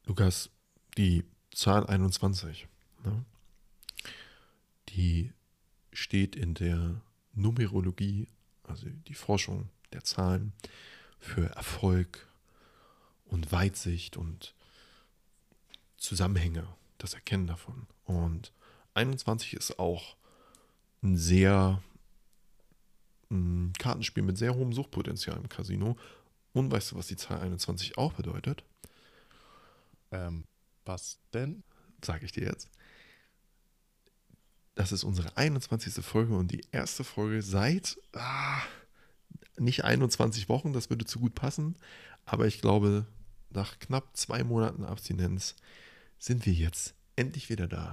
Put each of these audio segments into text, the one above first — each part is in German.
Lukas, die Zahl 21, ne? Die steht in der Numerologie, also die Forschung der Zahlen, für Erfolg und Weitsicht und Zusammenhänge, das Erkennen davon. Und 21 ist auch ein Kartenspiel mit sehr hohem Suchtpotenzial im Casino. Und weißt du, was die Zahl 21 auch bedeutet? Was denn? Sage ich dir jetzt. Das ist unsere 21. Folge und die erste Folge seit nicht 21 Wochen, das würde zu gut passen, aber ich glaube, nach knapp 2 Monaten Abstinenz sind wir jetzt endlich wieder da.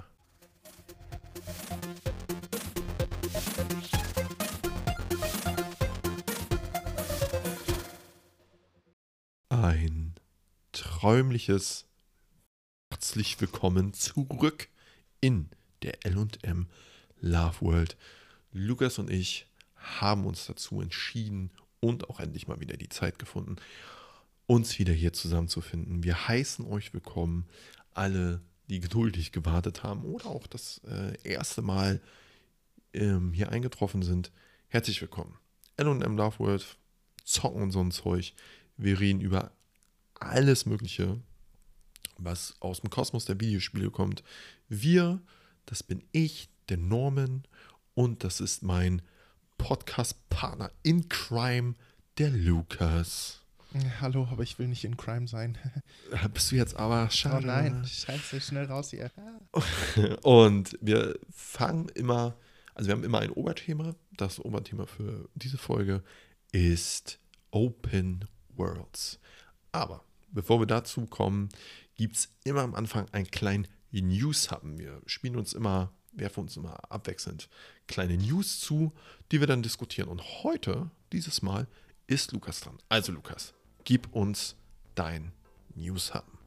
Ein träumliches herzlich willkommen zurück in der L&M Love World. Lukas und ich haben uns dazu entschieden und auch endlich mal wieder die Zeit gefunden, uns wieder hier zusammenzufinden. Wir heißen euch willkommen, alle, die geduldig gewartet haben oder auch das erste Mal hier eingetroffen sind. Herzlich willkommen. L&M Love World, zocken und so ein Zeug. Wir reden über alles Mögliche, was aus dem Kosmos der Videospiele kommt. Wir, das bin ich, der Norman, und das ist mein Podcast-Partner in Crime, der Lukas. Hallo, aber ich will nicht in Crime sein. Bist du jetzt aber schade? Oh nein, scheiße, schnell raus hier. Und wir fangen immer, also wir haben immer ein Oberthema. Das Oberthema für diese Folge ist Open Worlds. Aber bevor wir dazu kommen, gibt es immer am Anfang einen kleinen News-Happen. Wir werfen uns immer abwechselnd kleine News zu, die wir dann diskutieren. Und heute, dieses Mal, ist Lukas dran. Also Lukas, gib uns dein News-Happen.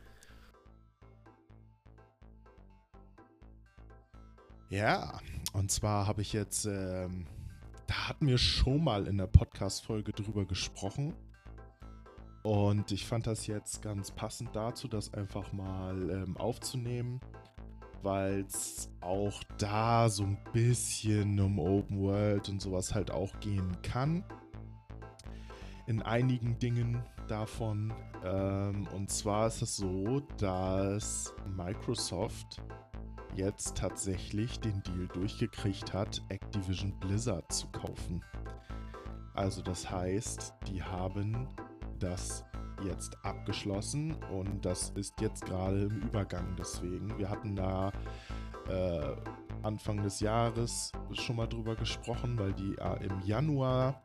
Ja, und zwar habe ich jetzt, da hatten wir schon mal in der Podcast-Folge drüber gesprochen. Und ich fand das jetzt ganz passend dazu, das einfach mal aufzunehmen, weil es auch da so ein bisschen um Open World und sowas halt auch gehen kann. In einigen Dingen davon. Und zwar ist es so, dass Microsoft jetzt tatsächlich den Deal durchgekriegt hat, Activision Blizzard zu kaufen. Also das heißt, die haben das jetzt abgeschlossen und das ist jetzt gerade im Übergang deswegen. Wir hatten da Anfang des Jahres schon mal drüber gesprochen, weil die im Januar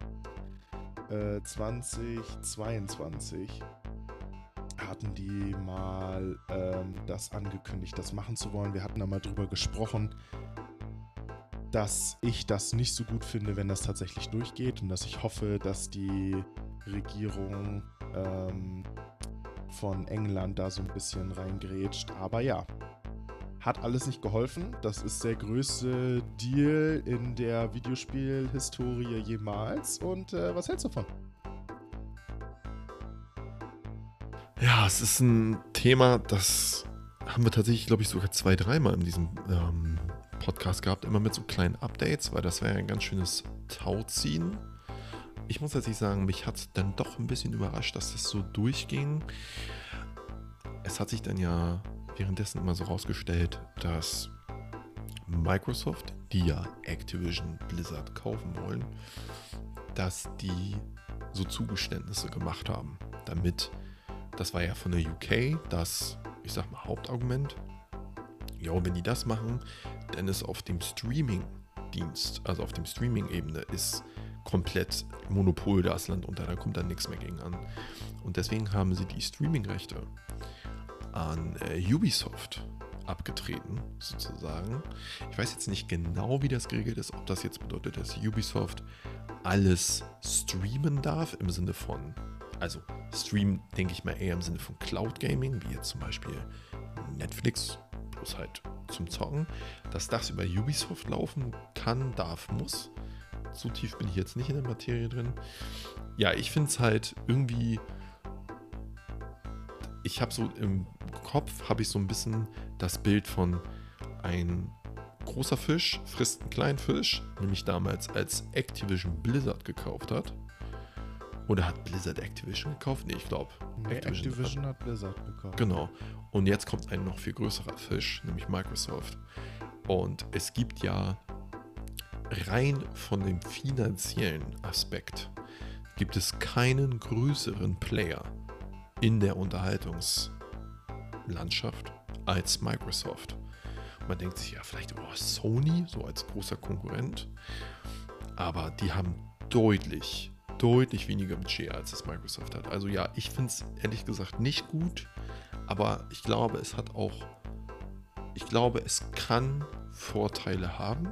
2022 hatten die mal das angekündigt, das machen zu wollen. Wir hatten da mal drüber gesprochen, dass ich das nicht so gut finde, wenn das tatsächlich durchgeht und dass ich hoffe, dass die Regierung von England da so ein bisschen reingrätscht. Aber ja, hat alles nicht geholfen. Das ist der größte Deal in der Videospielhistorie jemals. Und was hältst du davon? Ja, es ist ein Thema, das haben wir tatsächlich, glaube ich, sogar 2-3 Mal in diesem Podcast gehabt. Immer mit so kleinen Updates, weil das wäre ja ein ganz schönes Tauziehen. Ich muss tatsächlich sagen, mich hat es dann doch ein bisschen überrascht, dass das so durchging. Es hat sich dann ja währenddessen immer so rausgestellt, dass Microsoft, die ja Activision Blizzard kaufen wollen, dass die so Zugeständnisse gemacht haben, damit, das war ja von der UK das, ich sag mal, Hauptargument, ja, wenn die das machen, dann ist auf dem Streaming-Dienst, also auf dem Streaming-Ebene, ist komplett Monopol das Land unter, da kommt dann nichts mehr gegen an. Und deswegen haben sie die Streaming-Rechte an Ubisoft abgetreten, sozusagen. Ich weiß jetzt nicht genau, wie das geregelt ist, ob das jetzt bedeutet, dass Ubisoft alles streamen darf, im Sinne von, also Stream, denke ich mal eher im Sinne von Cloud Gaming, wie jetzt zum Beispiel Netflix, bloß halt zum Zocken, dass das über Ubisoft laufen kann, darf, muss. So tief bin ich jetzt nicht in der Materie drin. Ja, ich finde es halt irgendwie, ich habe so im Kopf, habe ich so ein bisschen das Bild von ein großer Fisch frisst einen kleinen Fisch, nämlich damals als Activision Blizzard gekauft hat. Oder hat Blizzard Activision gekauft? Nee, ich glaube. Nee, Activision hat Blizzard gekauft. Genau. Und jetzt kommt ein noch viel größerer Fisch, nämlich Microsoft. Und es gibt ja rein von dem finanziellen Aspekt gibt es keinen größeren Player in der Unterhaltungslandschaft als Microsoft. Man denkt sich ja vielleicht, Sony, so als großer Konkurrent. Aber die haben deutlich weniger Budget, als es Microsoft hat. Also ja, ich finde es ehrlich gesagt nicht gut, aber ich glaube, es kann Vorteile haben,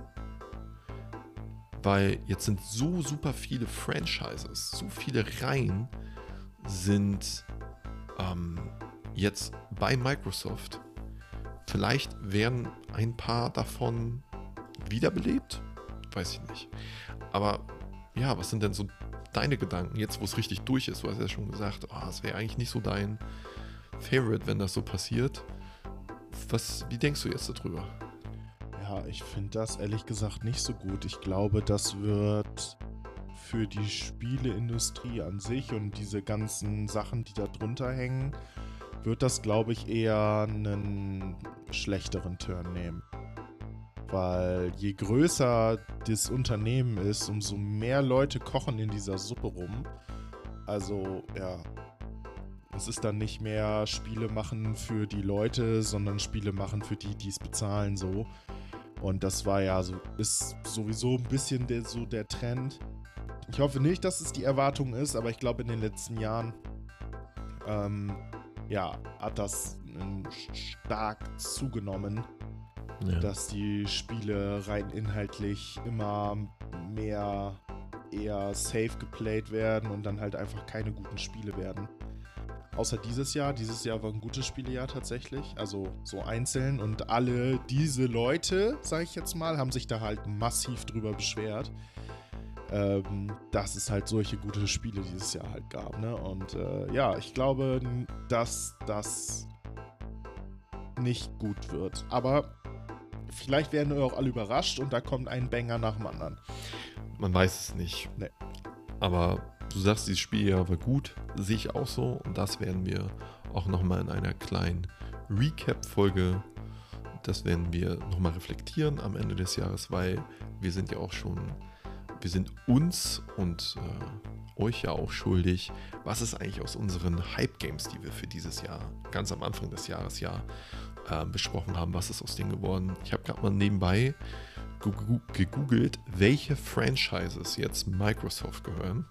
weil jetzt sind so super viele Franchises, so viele Reihen sind jetzt bei Microsoft. Vielleicht werden ein paar davon wiederbelebt, weiß ich nicht. Aber ja, was sind denn so deine Gedanken, jetzt wo es richtig durch ist? Du hast ja schon gesagt, es wäre eigentlich nicht so dein Favorite, wenn das so passiert. Wie denkst du jetzt darüber? Ja, ich finde das ehrlich gesagt nicht so gut. Ich glaube, das wird für die Spieleindustrie an sich und diese ganzen Sachen, die da drunter hängen, wird das, glaube ich, eher einen schlechteren Turn nehmen. Weil je größer das Unternehmen ist, umso mehr Leute kochen in dieser Suppe rum. Also, ja, es ist dann nicht mehr Spiele machen für die Leute, sondern Spiele machen für die, die es bezahlen, so. Und das war ja so, ist sowieso ein bisschen der Trend. Ich hoffe nicht, dass es die Erwartung ist, aber ich glaube, in den letzten Jahren hat das stark zugenommen, dass die Spiele rein inhaltlich immer mehr eher safe geplayt werden und dann halt einfach keine guten Spiele werden. Außer dieses Jahr. Dieses Jahr war ein gutes Spielejahr tatsächlich. Also so einzeln. Und alle diese Leute, sag ich jetzt mal, haben sich da halt massiv drüber beschwert, dass es halt solche gute Spiele dieses Jahr halt gab. Ne? Und ich glaube, dass das nicht gut wird. Aber vielleicht werden wir auch alle überrascht und da kommt ein Banger nach dem anderen. Man weiß es nicht. Nee. Aber du sagst, dieses Spieljahr war gut, sehe ich auch so. Und das werden wir auch nochmal in einer kleinen Recap-Folge, das werden wir nochmal reflektieren am Ende des Jahres, weil wir sind ja auch schon, wir sind uns und euch ja auch schuldig, was ist eigentlich aus unseren Hype-Games, die wir für dieses Jahr, ganz am Anfang des Jahres besprochen haben, was ist aus denen geworden. Ich habe gerade mal nebenbei gegoogelt, welche Franchises jetzt Microsoft gehören.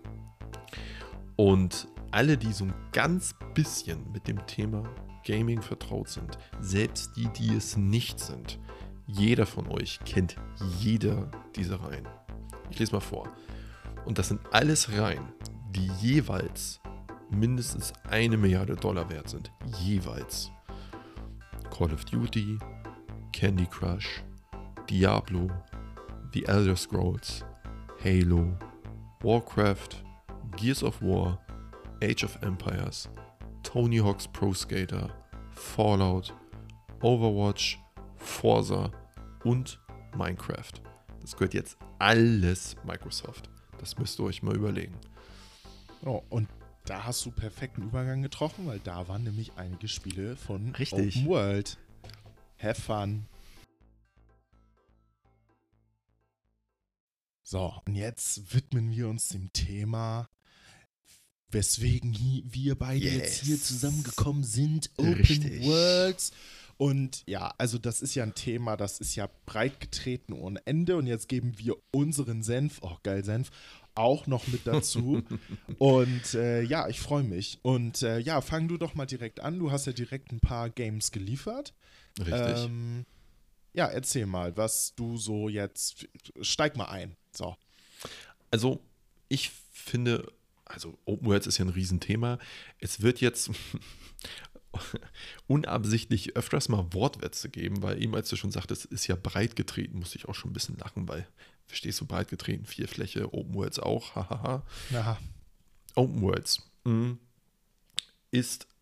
Und alle, die so ein ganz bisschen mit dem Thema Gaming vertraut sind, selbst die, die es nicht sind, jeder von euch kennt jeder dieser Reihen. Ich lese mal vor. Und das sind alles Reihen, die jeweils mindestens $1 Milliarde wert sind. Jeweils. Call of Duty, Candy Crush, Diablo, The Elder Scrolls, Halo, Warcraft, Gears of War, Age of Empires, Tony Hawk's Pro Skater, Fallout, Overwatch, Forza und Minecraft. Das gehört jetzt alles Microsoft. Das müsst ihr euch mal überlegen. Oh, und da hast du perfekten Übergang getroffen, weil da waren nämlich einige Spiele von Richtig. Open World. Have fun. So, und jetzt widmen wir uns dem Thema, weswegen wir beide jetzt hier zusammengekommen sind. Open Worlds. Und ja, also das ist ja ein Thema, das ist ja breit getreten ohne Ende. Und jetzt geben wir unseren Senf, Senf, auch noch mit dazu. Und ich freue mich. Und fang du doch mal direkt an. Du hast ja direkt ein paar Games geliefert. Richtig. Erzähl mal, was du so jetzt, steig mal ein. So. Also, ich finde, Open Worlds ist ja ein Riesenthema. Es wird jetzt unabsichtlich öfters mal Wortwitze geben, weil eben, als du schon sagtest, ist ja breit getreten, musste ich auch schon ein bisschen lachen, weil, verstehst du, breit getreten, viel Fläche, Open Worlds auch, hahaha. Aha. Open Worlds ist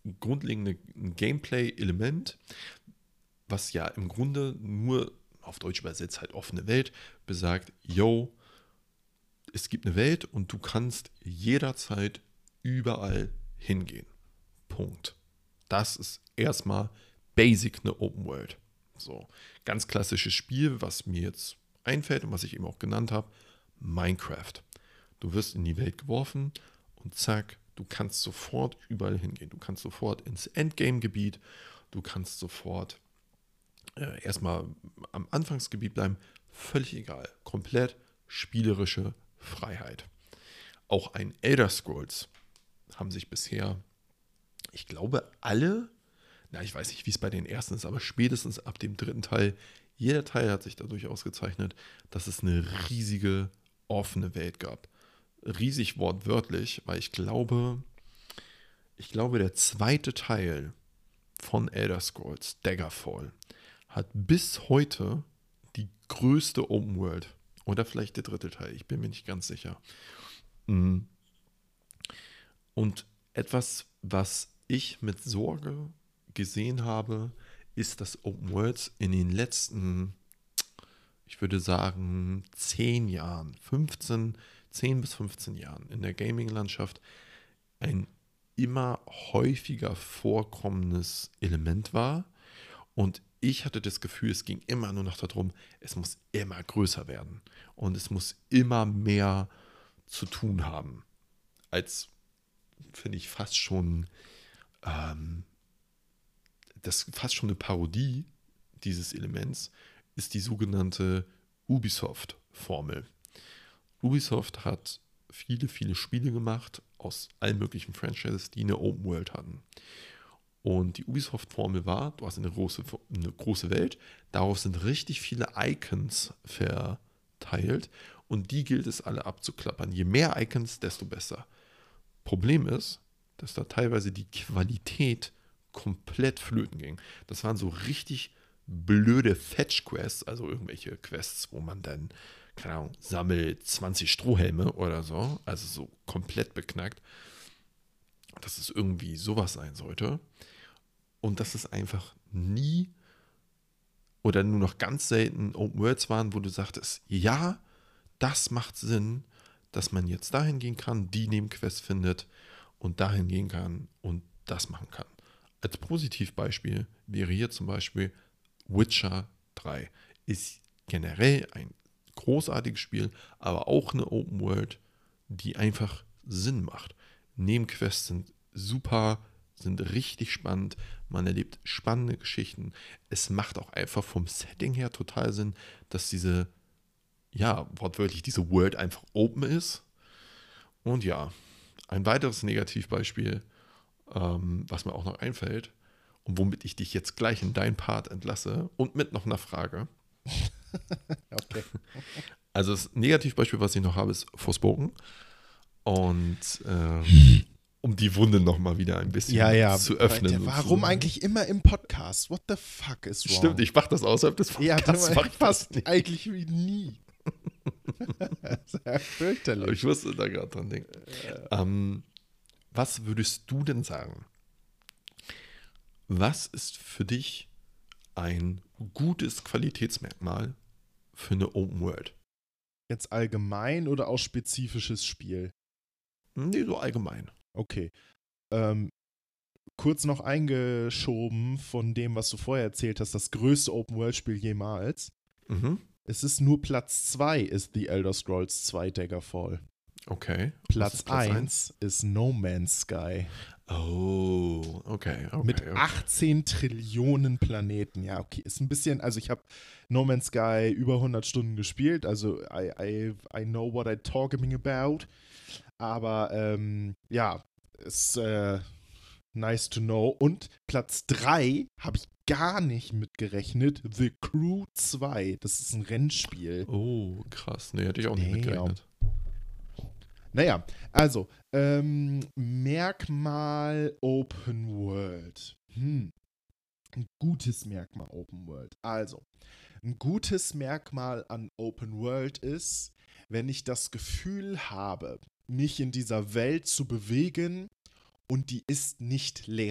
grundlegende Gameplay-Element, was ja im Grunde nur, auf Deutsch übersetzt halt offene Welt, besagt, yo, es gibt eine Welt und du kannst jederzeit überall hingehen. Punkt. Das ist erstmal basic eine Open World. So, ganz klassisches Spiel, was mir jetzt einfällt und was ich eben auch genannt habe, Minecraft. Du wirst in die Welt geworfen und zack, du kannst sofort überall hingehen. Du kannst sofort ins Endgame-Gebiet, du kannst sofort erstmal am Anfangsgebiet bleiben, völlig egal. Komplett spielerische Freiheit. Auch ein Elder Scrolls haben sich bisher, ich glaube, alle, ich weiß nicht, wie es bei den ersten ist, aber spätestens ab dem dritten Teil, jeder Teil hat sich dadurch ausgezeichnet, dass es eine riesige offene Welt gab. Riesig wortwörtlich, weil ich glaube, der zweite Teil von Elder Scrolls, Daggerfall, hat bis heute die größte Open World. Oder vielleicht der dritte Teil, ich bin mir nicht ganz sicher. Und etwas, was ich mit Sorge gesehen habe, ist, dass Open Worlds in den letzten, ich würde sagen, 10 Jahren, 10 bis 15 Jahren in der Gaming-Landschaft ein immer häufiger vorkommendes Element war. Und ich hatte das Gefühl, es ging immer nur noch darum, es muss immer größer werden. Und es muss immer mehr zu tun haben. Als, finde ich, fast schon das fast schon eine Parodie dieses Elements ist die sogenannte Ubisoft-Formel. Ubisoft hat viele, viele Spiele gemacht aus allen möglichen Franchises, die eine Open World hatten. Und die Ubisoft-Formel war, du hast eine große Welt, darauf sind richtig viele Icons verteilt und die gilt es alle abzuklappern. Je mehr Icons, desto besser. Problem ist, dass da teilweise die Qualität komplett flöten ging. Das waren so richtig blöde Fetch-Quests, also irgendwelche Quests, wo man dann, keine Ahnung, sammelt 20 Strohhelme oder so, also so komplett beknackt, dass es irgendwie sowas sein sollte. Und dass es einfach nie oder nur noch ganz selten Open Worlds waren, wo du sagtest, ja, das macht Sinn, dass man jetzt dahin gehen kann, die Nebenquests findet und dahin gehen kann und das machen kann. Als Positivbeispiel wäre hier zum Beispiel Witcher 3. Ist generell ein großartiges Spiel, aber auch eine Open World, die einfach Sinn macht. Nebenquests sind super, sind richtig spannend, man erlebt spannende Geschichten. Es macht auch einfach vom Setting her total Sinn, dass wortwörtlich diese World einfach open ist. Und ja, ein weiteres Negativbeispiel, was mir auch noch einfällt und womit ich dich jetzt gleich in deinen Part entlasse und mit noch einer Frage. Okay. Also das Negativbeispiel, was ich noch habe, ist Forspoken. Und um die Wunde noch mal wieder ein bisschen zu öffnen. Alter, warum eigentlich immer im Podcast? What the fuck is wrong? Stimmt, ich mache das außerhalb des Podcasts. Ja, fast eigentlich wie nie. Das ist ja fürchterlich. Aber ich musste da gerade dran denken. Was würdest du denn sagen? Was ist für dich ein gutes Qualitätsmerkmal für eine Open World? Jetzt allgemein oder auch spezifisches Spiel? Nee, so allgemein. Okay. Kurz noch eingeschoben von dem, was du vorher erzählt hast, das größte Open-World-Spiel jemals. Mhm. Es ist nur Platz 2 ist The Elder Scrolls 2 Daggerfall. Okay. Platz 1 ist No Man's Sky. Oh, okay. Mit 18 Trillionen Planeten. Ja, okay. Ist ein bisschen, also ich habe No Man's Sky über 100 Stunden gespielt, also I know what I'm talking about. Aber ist nice to know. Und Platz 3 habe ich gar nicht mitgerechnet. The Crew 2. Das ist ein Rennspiel. Oh, krass. Nee, hätte ich auch nicht mitgerechnet. Naja, also, Merkmal Open World. Ein gutes Merkmal Open World. Also, ein gutes Merkmal an Open World ist, wenn ich das Gefühl habe, mich in dieser Welt zu bewegen und die ist nicht leer.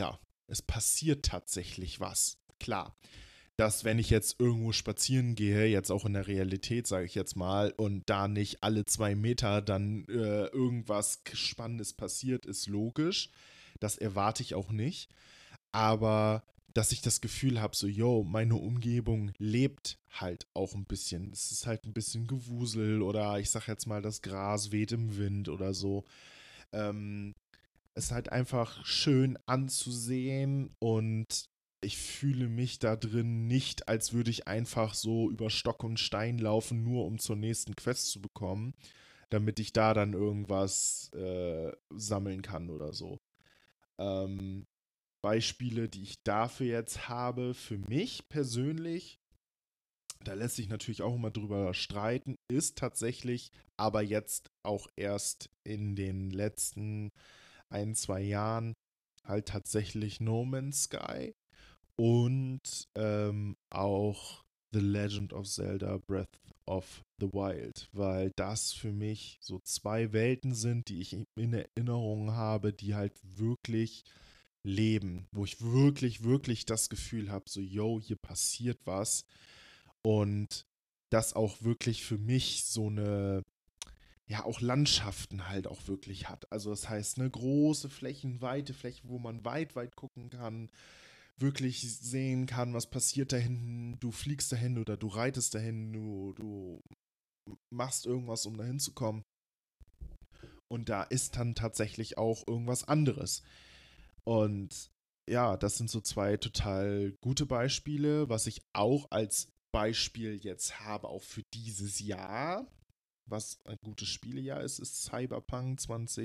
es passiert tatsächlich was. Klar, dass wenn ich jetzt irgendwo spazieren gehe, jetzt auch in der Realität, sage ich jetzt mal, und da nicht alle 2 Meter dann irgendwas Spannendes passiert, ist logisch. Das erwarte ich auch nicht. Aber dass ich das Gefühl habe, so, yo, meine Umgebung lebt halt auch ein bisschen. Es ist halt ein bisschen Gewusel oder ich sag jetzt mal, das Gras weht im Wind oder so. Ähm, Es ist halt einfach schön anzusehen und ich fühle mich da drin nicht, als würde ich einfach so über Stock und Stein laufen, nur um zur nächsten Quest zu bekommen, damit ich da dann irgendwas sammeln kann oder so. Ähm, Beispiele, die ich dafür jetzt habe, für mich persönlich, da lässt sich natürlich auch immer drüber streiten, ist tatsächlich aber jetzt auch erst in den letzten 1, 2 Jahren halt tatsächlich No Man's Sky und auch The Legend of Zelda Breath of the Wild, weil das für mich so zwei Welten sind, die ich in Erinnerung habe, die halt wirklich leben, wo ich wirklich, wirklich das Gefühl habe, so, yo, hier passiert was und das auch wirklich für mich so eine, ja, auch Landschaften halt auch wirklich hat. Also das heißt, eine große Flächen, weite Flächen, wo man weit, weit gucken kann, wirklich sehen kann, was passiert da hinten. Du fliegst dahin oder du reitest dahin, du machst irgendwas, um dahin zu kommen. Und da ist dann tatsächlich auch irgendwas anderes. Und ja, das sind so zwei total gute Beispiele. Was ich auch als Beispiel jetzt habe, auch für dieses Jahr, was ein gutes Spielejahr ist, ist Cyberpunk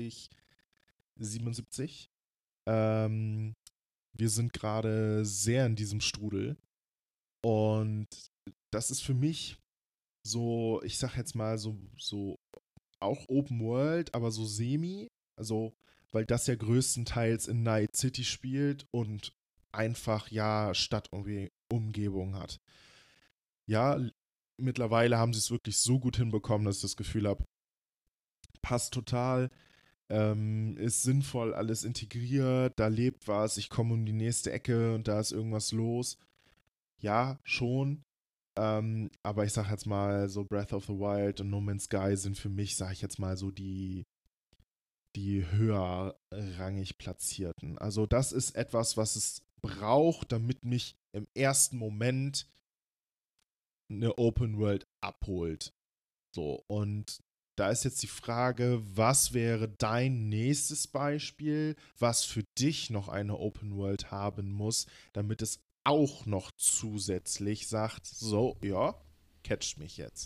2077. Ähm, Wir sind gerade sehr in diesem Strudel. Und das ist für mich so, ich sag jetzt mal, so auch Open World, aber so semi. Also, weil das ja größtenteils in Night City spielt und einfach ja Stadtumgebung hat. Ja, mittlerweile haben sie es wirklich so gut hinbekommen, dass ich das Gefühl habe, passt total, ist sinnvoll, alles integriert, da lebt was, ich komme um die nächste Ecke und da ist irgendwas los. Ja, schon. Aber ich sag jetzt mal, so Breath of the Wild und No Man's Sky sind für mich, sag ich jetzt mal, so die höherrangig Platzierten. Also das ist etwas, was es braucht, damit mich im ersten Moment eine Open World abholt. So, und da ist jetzt die Frage, was wäre dein nächstes Beispiel, was für dich noch eine Open World haben muss, damit es auch noch zusätzlich sagt, so, ja, catcht mich jetzt.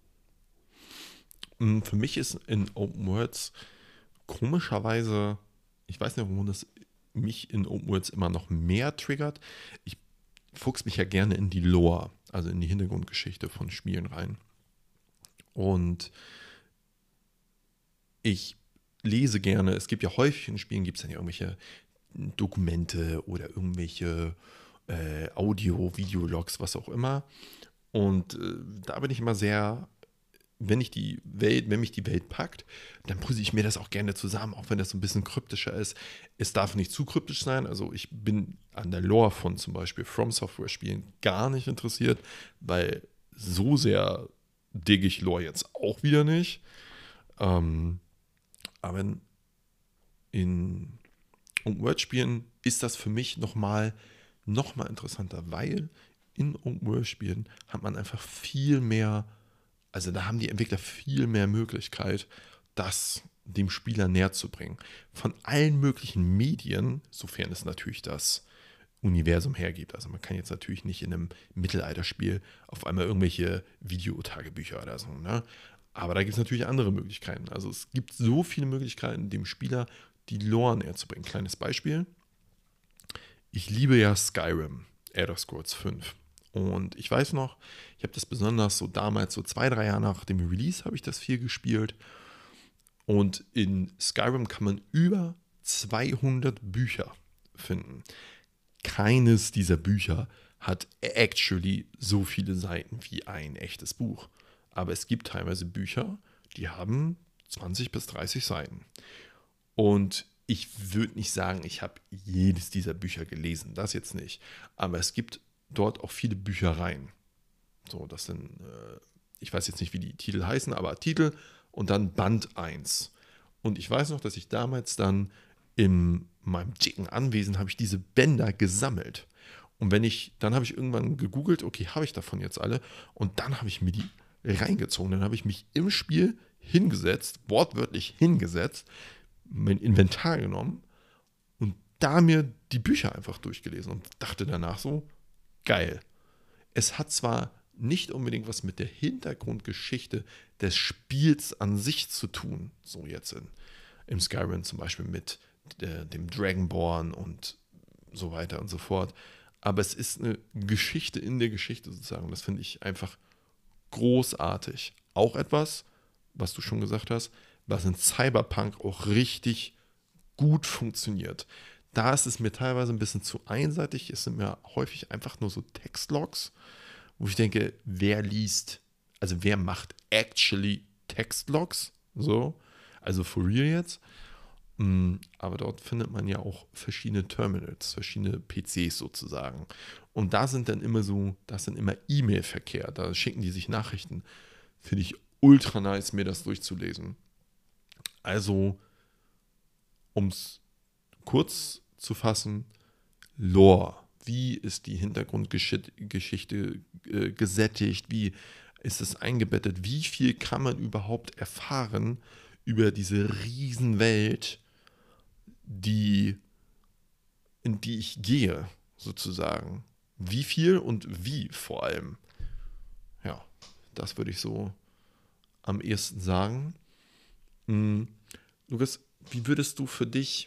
Für mich ist in Open Worlds komischerweise, ich weiß nicht, warum das mich in Open Worlds immer noch mehr triggert. Ich fuchs mich ja gerne in die Lore, also in die Hintergrundgeschichte von Spielen rein. Und ich lese gerne, es gibt ja häufig in Spielen, gibt es dann ja irgendwelche Dokumente oder irgendwelche Audio-Videologs, was auch immer. Und da bin ich immer sehr, wenn mich die Welt packt, dann puzze ich mir das auch gerne zusammen, auch wenn das so ein bisschen kryptischer ist. Es darf nicht zu kryptisch sein. Also ich bin an der Lore von zum Beispiel From Software Spielen gar nicht interessiert, weil so sehr digge ich Lore jetzt auch wieder nicht. Aber in Open-World-Spielen ist das für mich noch mal interessanter, weil in Open-World-Spielen hat man einfach viel mehr, also da haben die Entwickler viel mehr Möglichkeit, das dem Spieler näher zu bringen. Von allen möglichen Medien, sofern es natürlich das Universum hergibt. Also man kann jetzt natürlich nicht in einem Mittelalterspiel auf einmal irgendwelche Videotagebücher oder so, ne? Aber da gibt es natürlich andere Möglichkeiten. Also es gibt so viele Möglichkeiten, dem Spieler die Lore näher zu bringen. Kleines Beispiel. Ich liebe ja Skyrim, Elder Scrolls 5. Und ich weiß noch, ich habe das besonders so damals, so 2, 3 Jahre nach dem Release, habe ich das viel gespielt. Und in Skyrim kann man über 200 Bücher finden. Keines dieser Bücher hat actually so viele Seiten wie ein echtes Buch. Aber es gibt teilweise Bücher, die haben 20 bis 30 Seiten. Und ich würde nicht sagen, ich habe jedes dieser Bücher gelesen, das jetzt nicht. Aber es gibt dort auch viele Büchereien. So, das sind, ich weiß jetzt nicht, wie die Titel heißen, aber Titel und dann Band 1. Und ich weiß noch, dass ich damals dann in meinem dicken Anwesen habe ich diese Bänder gesammelt. Und dann habe ich irgendwann gegoogelt, okay, habe ich davon jetzt alle? Und dann habe ich mir die reingezogen. Dann habe ich mich im Spiel hingesetzt, wortwörtlich hingesetzt, mein Inventar genommen und da mir die Bücher einfach durchgelesen und dachte danach so, geil. Es hat zwar nicht unbedingt was mit der Hintergrundgeschichte des Spiels an sich zu tun, so jetzt im Skyrim zum Beispiel mit dem Dragonborn und so weiter und so fort, aber es ist eine Geschichte in der Geschichte sozusagen. Das finde ich einfach großartig. Auch etwas, was du schon gesagt hast, was in Cyberpunk auch richtig gut funktioniert. Da ist es mir teilweise ein bisschen zu einseitig. Es sind mir häufig einfach nur so Textlogs, wo ich denke, wer liest, also wer macht actually Textlogs? So, also for real jetzt. Aber dort findet man ja auch verschiedene Terminals, verschiedene PCs sozusagen. Und da sind dann immer E-Mail-Verkehr, da schicken die sich Nachrichten. Finde ich ultra nice, mir das durchzulesen. Also, um es kurz zu fassen, Lore. Wie ist die Hintergrundgeschichte gesättigt? Wie ist es eingebettet? Wie viel kann man überhaupt erfahren über diese Riesenwelt, in die ich gehe, sozusagen? Wie viel und wie vor allem? Ja, das würde ich so am ehesten sagen. Lukas, wie würdest du für dich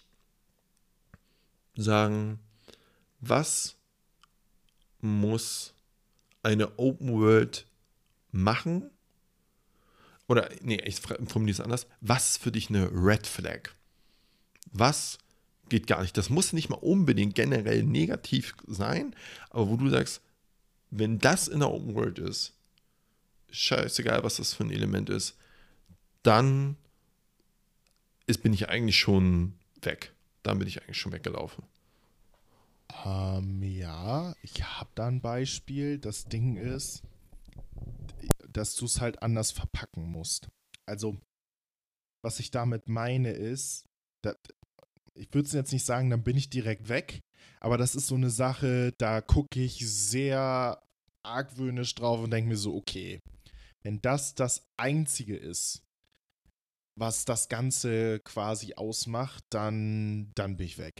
sagen, was muss eine Open World machen? Oder, nee, ich formuliere es anders. Was ist für dich eine Red Flag? Was geht gar nicht? Das muss nicht mal unbedingt generell negativ sein, aber wo du sagst, wenn das in der Open World ist, scheißegal, was das für ein Element ist, dann bin ich eigentlich schon weg. Dann bin ich eigentlich schon weggelaufen. Ja, ich habe da ein Beispiel. Das Ding ist, dass du es halt anders verpacken musst. Also, was ich damit meine ist, ich würde es jetzt nicht sagen, dann bin ich direkt weg, aber das ist so eine Sache, da gucke ich sehr argwöhnisch drauf und denke mir so, okay, wenn das Einzige ist, was das Ganze quasi ausmacht, dann bin ich weg.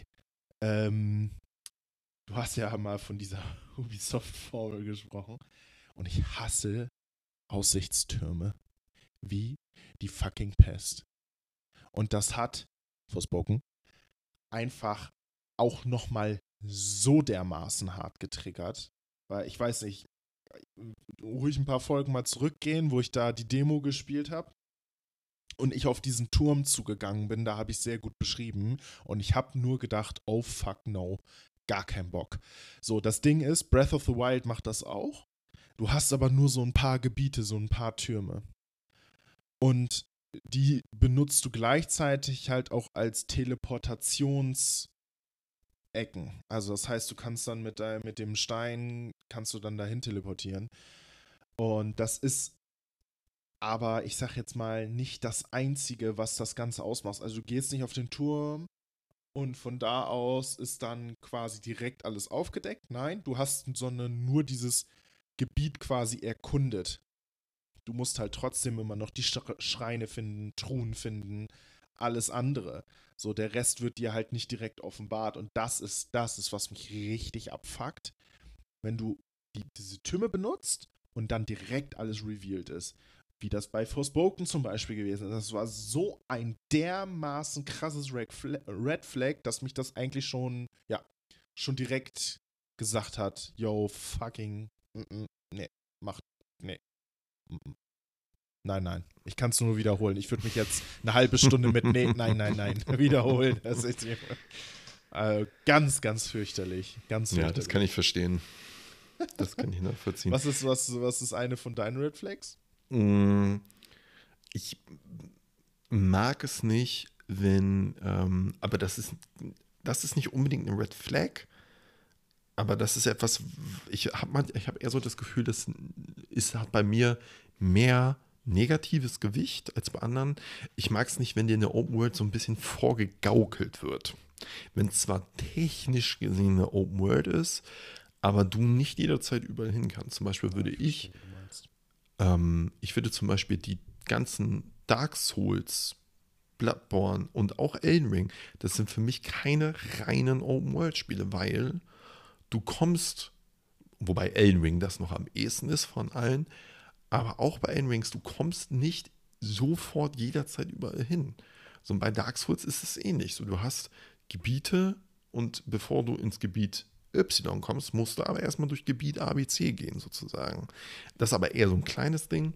Du hast ja mal von dieser Ubisoft-Formel gesprochen und ich hasse Aussichtstürme wie die fucking Pest. Und das hat, Forspoken, einfach auch nochmal so dermaßen hart getriggert. Weil ich weiß nicht, ruhig ein paar Folgen mal zurückgehen, wo ich da die Demo gespielt habe und ich auf diesen Turm zugegangen bin, da habe ich sehr gut beschrieben und ich habe nur gedacht, oh fuck no, gar kein Bock. So, das Ding ist, Breath of the Wild macht das auch. Du hast aber nur so ein paar Gebiete, so ein paar Türme. Und die benutzt du gleichzeitig halt auch als Teleportationsecken. Also das heißt, du kannst dann mit dem Stein, kannst du dann dahin teleportieren. Und das ist aber, ich sag jetzt mal, nicht das Einzige, was das Ganze ausmacht. Also du gehst nicht auf den Turm und von da aus ist dann quasi direkt alles aufgedeckt. Nein, du hast sondern nur dieses Gebiet quasi erkundet. Du musst halt trotzdem immer noch die Schreine finden, Truhen finden, alles andere. So, der Rest wird dir halt nicht direkt offenbart. Und das ist, was mich richtig abfuckt, wenn du diese Türme benutzt und dann direkt alles revealed ist. Wie das bei Forspoken zum Beispiel gewesen ist. Das war so ein dermaßen krasses Red Flag, dass mich das eigentlich schon direkt gesagt hat, yo, fucking, nee, macht, nee. Nein. Ich kann es nur wiederholen. Ich würde mich jetzt eine halbe Stunde mit nein wiederholen. Das ist ganz, ganz fürchterlich. Ganz fürchterlich. Ja, das kann ich verstehen. Das kann ich nachvollziehen. Was ist eine von deinen Red Flags? Ich mag es nicht, aber das ist nicht unbedingt eine Red Flag, aber das ist etwas, ich hab eher so das Gefühl, hat bei mir mehr negatives Gewicht als bei anderen. Ich mag es nicht, wenn dir eine Open World so ein bisschen vorgegaukelt wird. Wenn es zwar technisch gesehen eine Open World ist, aber du nicht jederzeit überall hin kannst. Zum Beispiel würde verstehe, wie du meinst. ich würde zum Beispiel die ganzen Dark Souls, Bloodborne und auch Elden Ring, das sind für mich keine reinen Open-World-Spiele, weil du kommst, wobei Elden Ring das noch am ehesten ist von allen, aber auch bei Elden Rings, du kommst nicht sofort jederzeit überall hin. So, und bei Dark Souls ist es ähnlich. So, du hast Gebiete und bevor du ins Gebiet Y kommst, musst du aber erstmal durch Gebiet A, B, C gehen, sozusagen. Das ist aber eher so ein kleines Ding.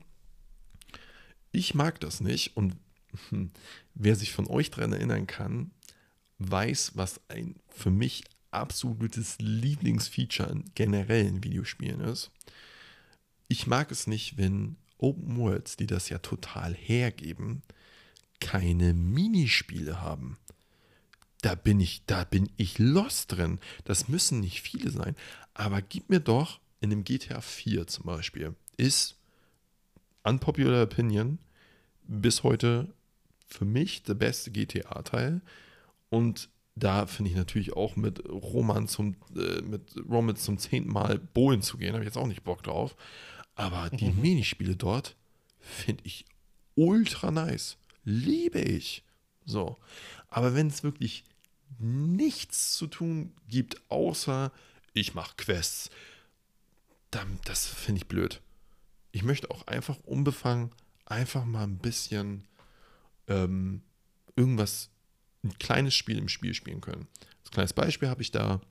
Ich mag das nicht und wer sich von euch daran erinnern kann, weiß, was ein für mich absolutes Lieblingsfeature in generellen Videospielen ist. Ich mag es nicht, wenn Open Worlds, die das ja total hergeben, keine Minispiele haben. Da bin ich lost drin. Das müssen nicht viele sein. Aber gib mir doch in dem GTA 4 zum Beispiel, ist unpopular opinion bis heute für mich der beste GTA-Teil. Und da finde ich natürlich auch mit Roman zum 10. Mal bowlen zu gehen, habe ich jetzt auch nicht Bock drauf. Aber die Minispiele dort finde ich ultra nice. Liebe ich. So. Aber wenn es wirklich nichts zu tun gibt, außer ich mache Quests, dann das finde ich blöd. Ich möchte auch einfach unbefangen einfach mal ein bisschen irgendwas, ein kleines Spiel im Spiel spielen können. Als kleines Beispiel habe ich da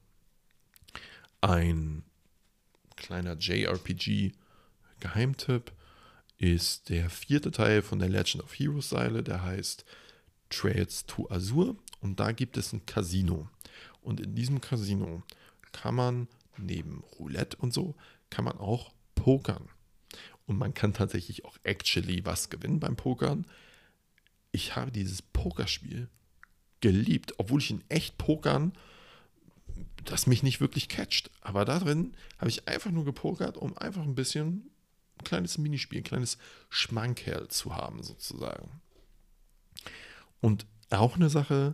ein kleiner JRPG-Geheimtipp, ist der 4. Teil von der Legend of Heroes-Seile, der heißt Trails to Azure und da gibt es ein Casino. Und in diesem Casino kann man neben Roulette und so, kann man auch pokern. Und man kann tatsächlich auch actually was gewinnen beim Pokern. Ich habe dieses Pokerspiel geliebt, obwohl ich in echt Pokern, das mich nicht wirklich catcht. Aber da drin habe ich einfach nur gepokert, um einfach ein kleines Minispiel, ein kleines Schmankerl zu haben, sozusagen. Und auch eine Sache,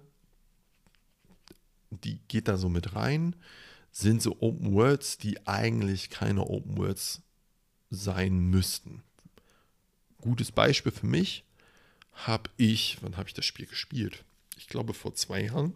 die geht da so mit rein, sind so Open Worlds, die eigentlich keine Open Worlds sein müssten. Gutes Beispiel für mich wann habe ich das Spiel gespielt? Ich glaube vor 2 Jahren,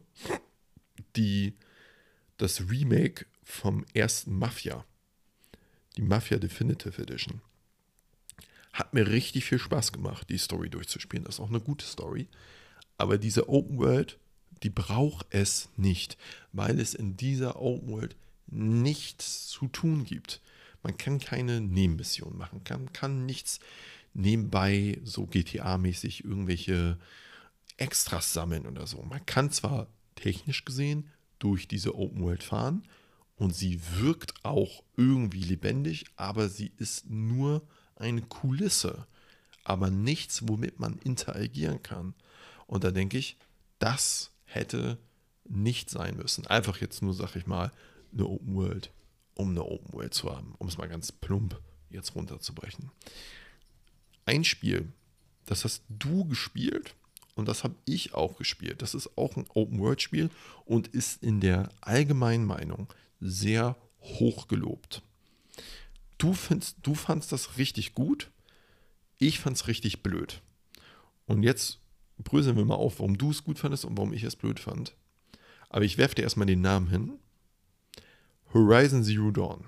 das Remake vom ersten Mafia, die Mafia Definitive Edition. Hat mir richtig viel Spaß gemacht, die Story durchzuspielen. Das ist auch eine gute Story. Aber diese Open World, die braucht es nicht, weil es in dieser Open World nichts zu tun gibt. Man kann keine Nebenmission machen, kann nichts nebenbei so GTA-mäßig irgendwelche Extras sammeln oder so. Man kann zwar technisch gesehen durch diese Open World fahren und sie wirkt auch irgendwie lebendig, aber sie ist nur eine Kulisse, aber nichts, womit man interagieren kann. Und da denke ich, das hätte nicht sein müssen. Einfach jetzt nur, sag ich mal, eine Open World, um eine Open World zu haben, um es mal ganz plump jetzt runterzubrechen. Ein Spiel, das hast du gespielt und das habe ich auch gespielt. Das ist auch ein Open-World-Spiel und ist in der allgemeinen Meinung sehr hoch gelobt. Du fandst das richtig gut, ich fand es richtig blöd. Und jetzt bröseln wir mal auf, warum du es gut fandest und warum ich es blöd fand. Aber ich werfe dir erstmal den Namen hin. Horizon Zero Dawn.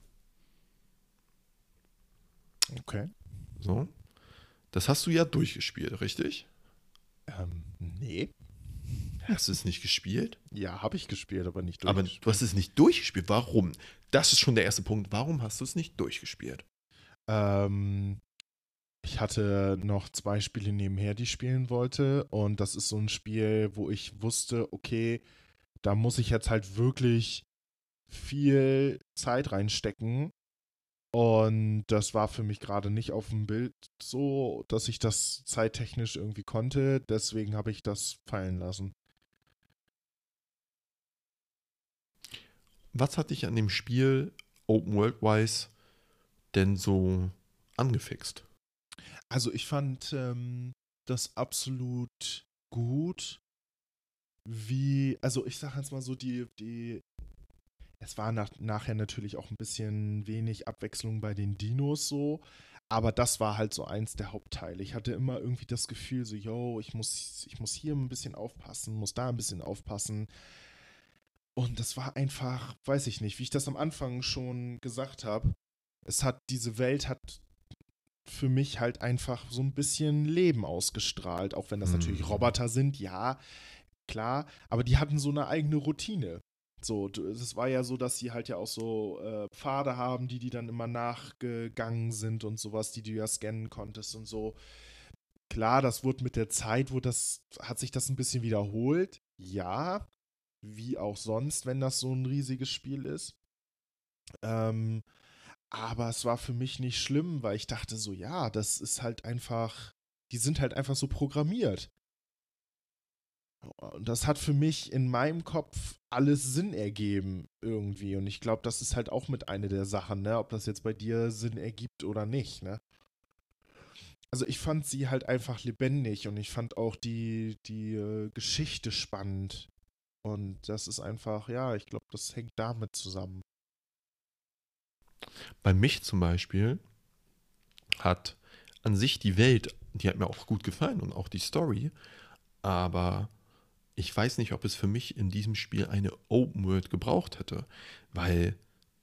Okay. So. Das hast du ja durchgespielt, richtig? Nee. Hast du es nicht gespielt? Ja, habe ich gespielt, aber nicht Aber durchgespielt. du hast es nicht durchgespielt. Warum? Das ist schon der erste Punkt. Warum hast du es nicht durchgespielt? Ich hatte noch 2 Spiele nebenher, die ich spielen wollte. Und das ist so ein Spiel, wo ich wusste, okay, da muss ich jetzt halt wirklich viel Zeit reinstecken. Und das war für mich gerade nicht auf dem Bild so, dass ich das zeittechnisch irgendwie konnte. Deswegen habe ich das fallen lassen. Was hat dich an dem Spiel Open World-wise denn so angefixt? Also ich fand das absolut gut, also ich sage jetzt mal so, es war nachher natürlich auch ein bisschen wenig Abwechslung bei den Dinos so, aber das war halt so eins der Hauptteile. Ich hatte immer irgendwie das Gefühl so, yo, ich muss hier ein bisschen aufpassen, muss da ein bisschen aufpassen. Und das war einfach, weiß ich nicht, wie ich das am Anfang schon gesagt habe, diese Welt hat für mich halt einfach so ein bisschen Leben ausgestrahlt, auch wenn das natürlich Roboter sind, ja, klar, aber die hatten so eine eigene Routine. So, es war ja so, dass sie halt ja auch so Pfade haben, die dann immer nachgegangen sind und sowas, die du ja scannen konntest und so. Klar, das wurde mit der Zeit, hat sich das ein bisschen wiederholt. Ja, wie auch sonst, wenn das so ein riesiges Spiel ist. Ähm, aber es war für mich nicht schlimm, weil ich dachte so, ja, das ist halt einfach, die sind halt einfach so programmiert. Und das hat für mich in meinem Kopf alles Sinn ergeben irgendwie. Und ich glaube, das ist halt auch mit eine der Sachen, ne? Ob das jetzt bei dir Sinn ergibt oder nicht, ne? Also ich fand sie halt einfach lebendig und ich fand auch die Geschichte spannend. Und das ist einfach, ja, ich glaube, das hängt damit zusammen. Bei mich zum Beispiel hat an sich die Welt, die hat mir auch gut gefallen und auch die Story, aber ich weiß nicht, ob es für mich in diesem Spiel eine Open World gebraucht hätte, weil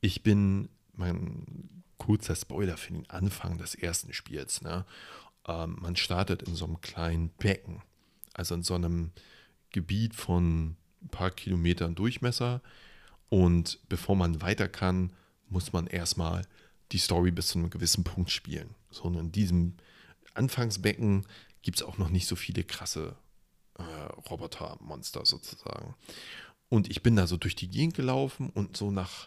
mein kurzer Spoiler für den Anfang des ersten Spiels, ne? Man startet in so einem kleinen Becken, also in so einem Gebiet von ein paar Kilometern Durchmesser, und bevor man weiter kann, muss man erstmal die Story bis zu einem gewissen Punkt spielen. So, und in diesem Anfangsbecken gibt es auch noch nicht so viele krasse Robotermonster sozusagen. Und ich bin da so durch die Gegend gelaufen und so nach,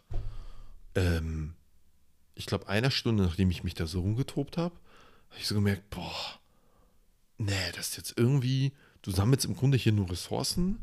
ich glaube, einer Stunde, nachdem ich mich da so rumgetobt habe, habe ich so gemerkt, boah, nee, das ist jetzt irgendwie, du sammelst im Grunde hier nur Ressourcen,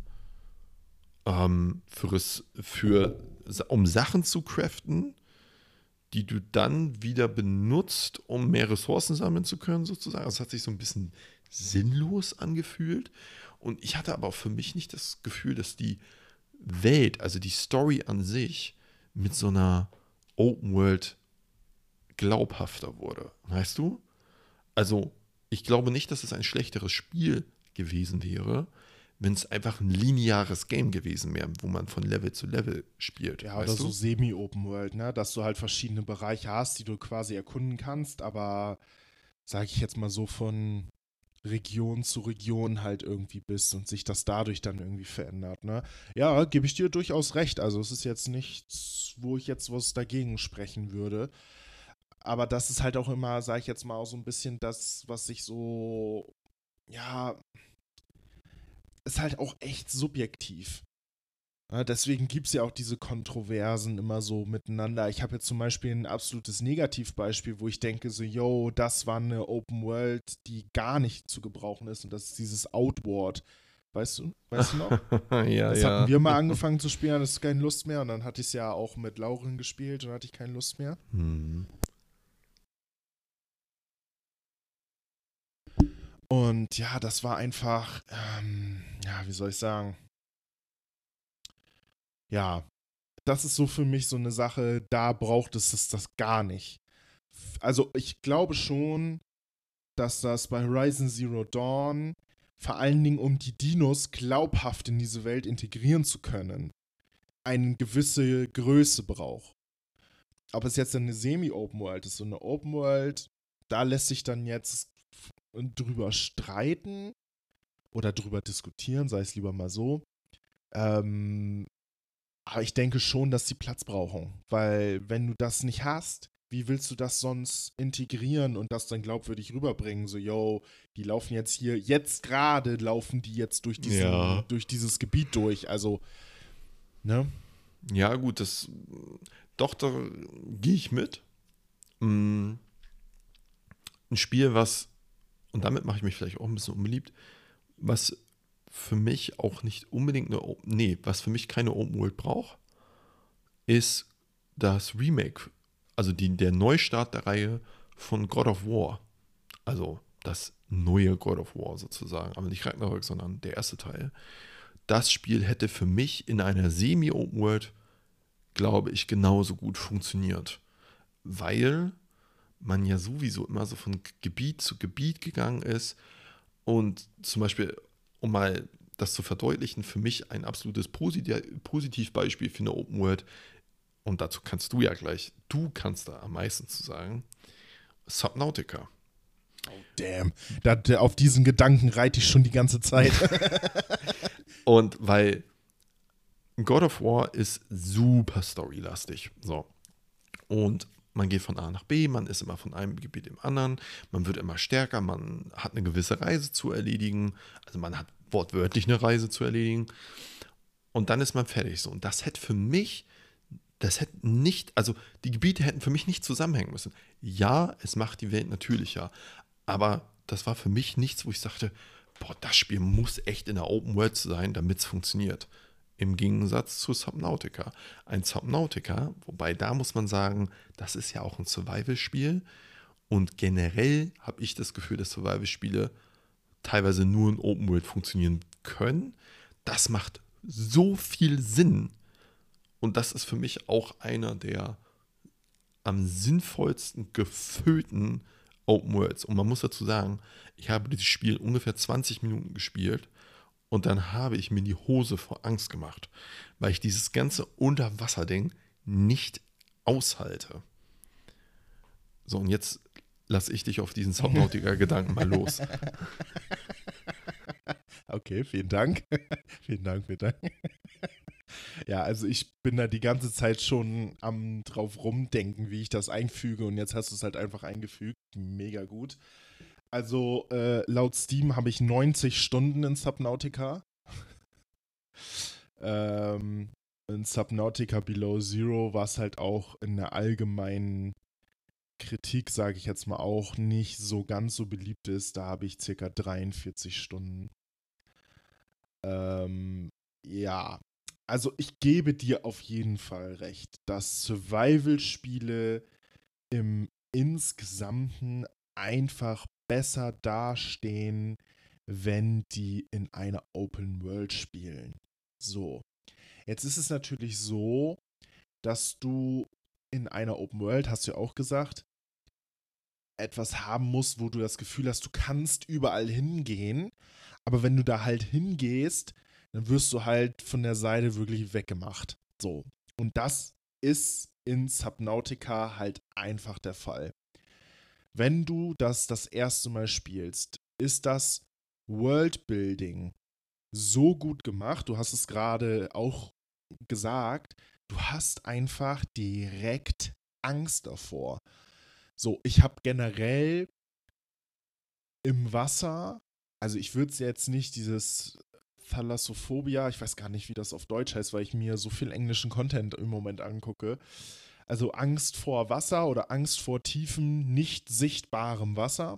um Sachen zu craften, die du dann wieder benutzt, um mehr Ressourcen sammeln zu können, sozusagen. Das hat sich so ein bisschen sinnlos angefühlt. Und ich hatte aber auch für mich nicht das Gefühl, dass die Welt, also die Story an sich, mit so einer Open World glaubhafter wurde. Weißt du? Also, ich glaube nicht, dass es ein schlechteres Spiel gewesen wäre, wenn es einfach ein lineares Game gewesen wäre, wo man von Level zu Level spielt. Ja, oder Weißt so du? Semi-Open World, ne? Dass du halt verschiedene Bereiche hast, die du quasi erkunden kannst, aber sage ich jetzt mal so von Region zu Region halt irgendwie bist und sich das dadurch dann irgendwie verändert, ne? Ja, gebe ich dir durchaus recht. Also es ist jetzt nichts, wo ich jetzt was dagegen sprechen würde. Aber das ist halt auch immer, sage ich jetzt mal, auch so ein bisschen das, was sich so, ja, ist halt auch echt subjektiv. Ja, deswegen gibt es ja auch diese Kontroversen immer so miteinander. Ich habe jetzt zum Beispiel ein absolutes Negativbeispiel, wo ich denke so, yo, das war eine Open World, die gar nicht zu gebrauchen ist. Und das ist dieses Outward. Weißt du noch? Ja, Das hatten ja. wir mal angefangen zu spielen, das ist keine Lust mehr. Und dann hatte ich es ja auch mit Lauren gespielt und dann hatte ich keine Lust mehr. Hm. Und ja, das war einfach, ja, wie soll ich sagen? Ja, das ist so für mich so eine Sache, da braucht es das gar nicht. Also ich glaube schon, dass das bei Horizon Zero Dawn vor allen Dingen, um die Dinos glaubhaft in diese Welt integrieren zu können, eine gewisse Größe braucht. Ob es jetzt eine Semi-Open World ist, so eine Open World, da lässt sich dann jetzt drüber streiten oder drüber diskutieren, sei es lieber mal so. Ähm, aber ich denke schon, dass sie Platz brauchen, weil wenn du das nicht hast, wie willst du das sonst integrieren und das dann glaubwürdig rüberbringen? So, yo, die laufen jetzt hier, jetzt gerade laufen die jetzt Ja. durch dieses Gebiet durch. Also, ne? Ja, gut, doch, da gehe ich mit. Ein Spiel, und damit mache ich mich vielleicht auch ein bisschen unbeliebt, was für mich auch nicht unbedingt was für mich keine Open World braucht, ist das Remake, also der Neustart der Reihe von God of War. Also das neue God of War sozusagen, aber nicht Ragnarök, sondern der erste Teil. Das Spiel hätte für mich in einer Semi-Open World, glaube ich, genauso gut funktioniert. Weil man ja sowieso immer so von Gebiet zu Gebiet gegangen ist und zum Beispiel, um mal das zu verdeutlichen, für mich ein absolutes Positivbeispiel für eine Open World, und dazu kannst du kannst da am meisten zu sagen, Subnautica. Oh, damn. Auf diesen Gedanken reite ich schon die ganze Zeit. Und weil God of War ist super storylastig. So. Und man geht von A nach B, man ist immer von einem Gebiet im anderen, man wird immer stärker, man hat eine gewisse Reise zu erledigen, also man hat wortwörtlich eine Reise zu erledigen und dann ist man fertig. So. Und das hätte nicht, also die Gebiete hätten für mich nicht zusammenhängen müssen. Ja, es macht die Welt natürlicher, aber das war für mich nichts, wo ich sagte, boah, das Spiel muss echt in der Open World sein, damit es funktioniert. Im Gegensatz zu Subnautica. Ein Subnautica, wobei da muss man sagen, das ist ja auch ein Survival-Spiel. Und generell habe ich das Gefühl, dass Survival-Spiele teilweise nur in Open World funktionieren können. Das macht so viel Sinn. Und das ist für mich auch einer der am sinnvollsten gefüllten Open Worlds. Und man muss dazu sagen, ich habe dieses Spiel ungefähr 20 Minuten gespielt und dann habe ich mir die Hose vor Angst gemacht, weil ich dieses ganze Unterwasser-Ding nicht aushalte. So, und jetzt lasse ich dich auf diesen Subnautica-Gedanken mal los. Okay, vielen Dank. Vielen Dank. Ja, also ich bin da die ganze Zeit schon am drauf rumdenken, wie ich das einfüge und jetzt hast du es halt einfach eingefügt. Mega gut. Also laut Steam habe ich 90 Stunden in Subnautica. In Subnautica Below Zero war es halt auch in der allgemeinen Kritik, sage ich jetzt mal, auch nicht so ganz so beliebt ist. Da habe ich circa 43 Stunden. Ja, also ich gebe dir auf jeden Fall recht, dass Survival-Spiele im Insgesamten einfach besser dastehen, wenn die in einer Open World spielen. So, jetzt ist es natürlich so, dass du in einer Open World, hast du ja auch gesagt, etwas haben musst, wo du das Gefühl hast, du kannst überall hingehen, aber wenn du da halt hingehst, dann wirst du halt von der Seite wirklich weggemacht. So. Und das ist in Subnautica halt einfach der Fall. Wenn du das erste Mal spielst, ist das Worldbuilding so gut gemacht. Du hast es gerade auch gesagt. Du hast einfach direkt Angst davor. So, ich habe generell im Wasser, also ich würde es jetzt nicht dieses Thalassophobia, ich weiß gar nicht, wie das auf Deutsch heißt, weil ich mir so viel englischen Content im Moment angucke. Also Angst vor Wasser oder Angst vor tiefem, nicht sichtbarem Wasser.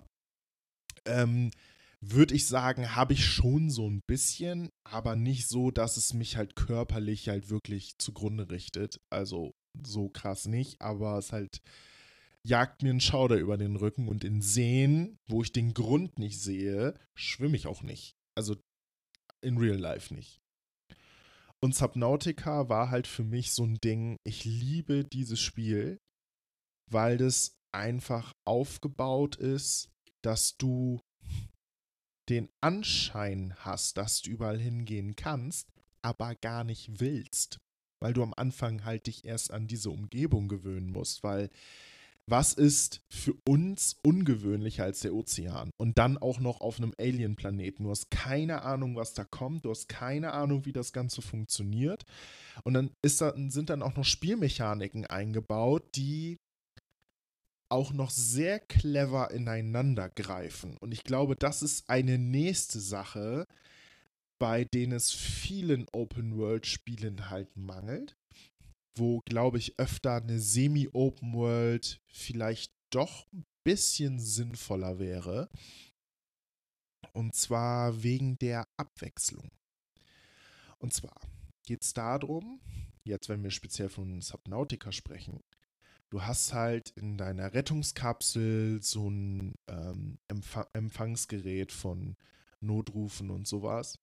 Würde ich sagen, habe ich schon so ein bisschen, aber nicht so, dass es mich halt körperlich halt wirklich zugrunde richtet. Also so krass nicht, aber es halt jagt mir ein Schauder über den Rücken und in Seen, wo ich den Grund nicht sehe, schwimme ich auch nicht. Also in real life nicht. Und Subnautica war halt für mich so ein Ding, ich liebe dieses Spiel, weil das einfach aufgebaut ist, dass du den Anschein hast, dass du überall hingehen kannst, aber gar nicht willst. Weil du am Anfang halt dich erst an diese Umgebung gewöhnen musst, weil was ist für uns ungewöhnlicher als der Ozean? Und dann auch noch auf einem Alien-Planeten. Du hast keine Ahnung, was da kommt. Du hast keine Ahnung, wie das Ganze funktioniert. Und dann sind dann auch noch Spielmechaniken eingebaut, die auch noch sehr clever ineinander greifen. Und ich glaube, das ist eine nächste Sache, bei denen es vielen Open-World-Spielen halt mangelt, wo, glaube ich, öfter eine Semi-Open World vielleicht doch ein bisschen sinnvoller wäre. Und zwar wegen der Abwechslung. Und zwar geht es darum, jetzt wenn wir speziell von Subnautica sprechen, du hast halt in deiner Rettungskapsel so ein Empfangsgerät von Notrufen und sowas.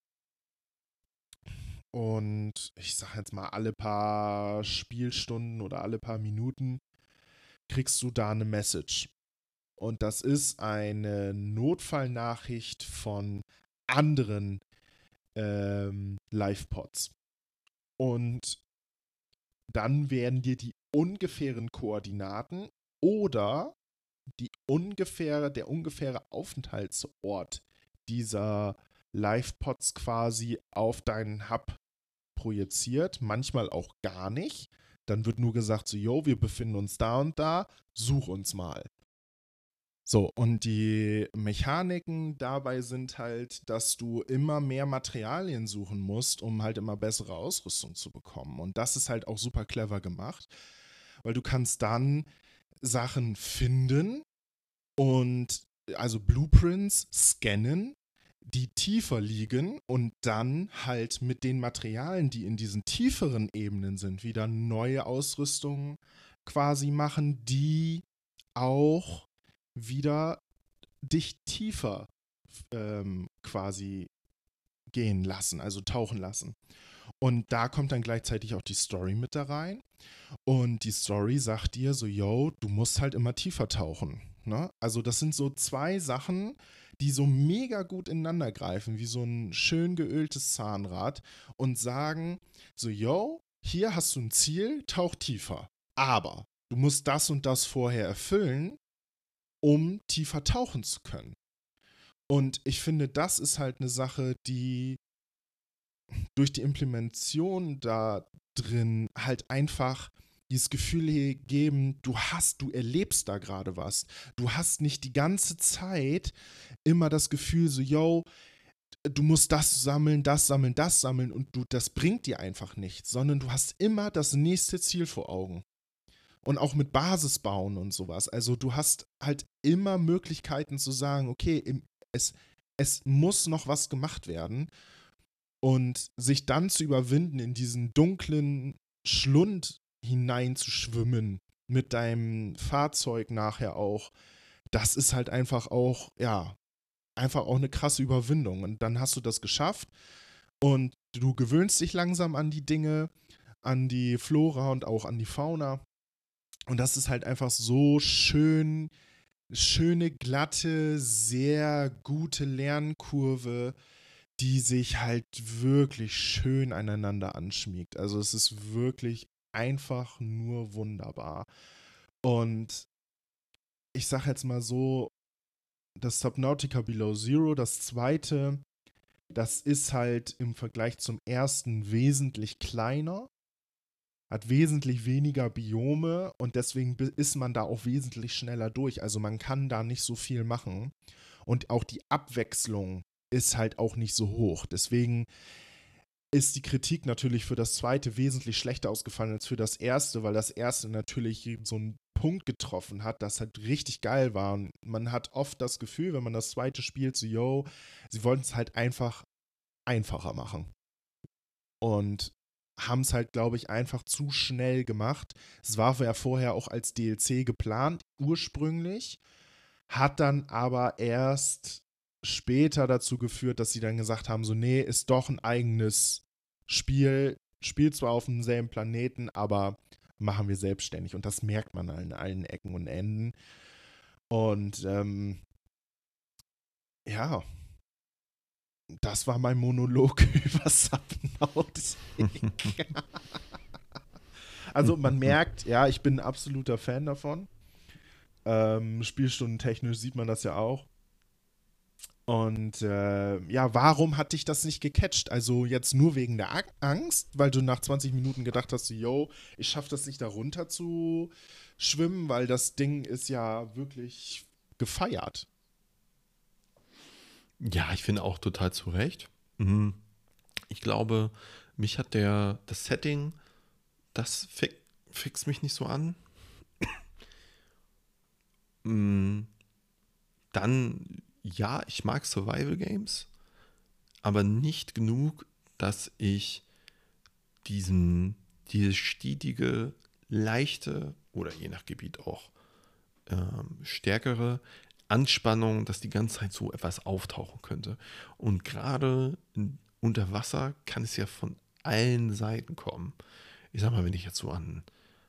Und ich sag jetzt mal, alle paar Spielstunden oder alle paar Minuten kriegst du da eine Message. Und das ist eine Notfallnachricht von anderen Live-Pods. Und dann werden dir die ungefähren Koordinaten oder der ungefähre Aufenthaltsort dieser Live-Pods quasi auf deinen Hub projiziert, manchmal auch gar nicht. Dann wird nur gesagt, so, yo, wir befinden uns da und da, such uns mal. So, und die Mechaniken dabei sind halt, dass du immer mehr Materialien suchen musst, um halt immer bessere Ausrüstung zu bekommen. Und das ist halt auch super clever gemacht, weil du kannst dann Sachen finden und also Blueprints scannen, die tiefer liegen und dann halt mit den Materialien, die in diesen tieferen Ebenen sind, wieder neue Ausrüstung quasi machen, die auch wieder dich tiefer quasi gehen lassen, also tauchen lassen. Und da kommt dann gleichzeitig auch die Story mit da rein. Und die Story sagt dir so, yo, du musst halt immer tiefer tauchen. Ne? Also das sind so zwei Sachen, die so mega gut ineinander greifen, wie so ein schön geöltes Zahnrad und sagen so, yo, hier hast du ein Ziel, tauch tiefer. Aber du musst das und das vorher erfüllen, um tiefer tauchen zu können. Und ich finde, das ist halt eine Sache, die durch die Implementation da drin halt einfach dieses Gefühl geben, du erlebst da gerade was. Du hast nicht die ganze Zeit immer das Gefühl so, yo, du musst das sammeln, das sammeln, das sammeln und das bringt dir einfach nichts, sondern du hast immer das nächste Ziel vor Augen. Und auch mit Basis bauen und sowas. Also du hast halt immer Möglichkeiten zu sagen, okay, es muss noch was gemacht werden. Und sich dann zu überwinden, in diesen dunklen Schlund hineinzuschwimmen, mit deinem Fahrzeug nachher auch, das ist halt einfach auch, ja, einfach auch eine krasse Überwindung. Und dann hast du das geschafft und du gewöhnst dich langsam an die Dinge, an die Flora und auch an die Fauna. Und das ist halt einfach so schöne, glatte, sehr gute Lernkurve, die sich halt wirklich schön aneinander anschmiegt. Also es ist wirklich einfach nur wunderbar. Und ich sag jetzt mal so, das Subnautica Below Zero, das zweite, das ist halt im Vergleich zum ersten wesentlich kleiner, hat wesentlich weniger Biome und deswegen ist man da auch wesentlich schneller durch. Also man kann da nicht so viel machen. Und auch die Abwechslung ist halt auch nicht so hoch. Deswegen ist die Kritik natürlich für das zweite wesentlich schlechter ausgefallen als für das erste, weil das erste natürlich so einen Punkt getroffen hat, das halt richtig geil war. Und man hat oft das Gefühl, wenn man das zweite spielt, so, yo, sie wollten es halt einfach einfacher machen. Und haben es halt, glaube ich, einfach zu schnell gemacht. Es war ja vorher auch als DLC geplant, ursprünglich, hat dann aber erst später dazu geführt, dass sie dann gesagt haben, so, nee, ist doch ein eigenes Spiel, spielt zwar auf demselben Planeten, aber machen wir selbstständig. Und das merkt man an allen Ecken und Enden. Und ja, das war mein Monolog über Subnautica. Also man merkt, ja, ich bin ein absoluter Fan davon. Spielstundentechnisch sieht man das ja auch. Und ja, warum hat dich das nicht gecatcht? Also jetzt nur wegen der Angst, weil du nach 20 Minuten gedacht hast, yo, ich schaffe das nicht da runter zu schwimmen, weil das Ding ist ja wirklich gefeiert. Ja, ich finde auch total zu Recht. Ich glaube, mich hat das Setting, das fixt mich nicht so an. Mm, Dann, ja, ich mag Survival Games, aber nicht genug, dass ich diesen, diese stetige, leichte oder je nach Gebiet auch stärkere Anspannung, dass die ganze Zeit so etwas auftauchen könnte. Und gerade unter Wasser kann es ja von allen Seiten kommen. Ich sag mal, wenn ich jetzt so an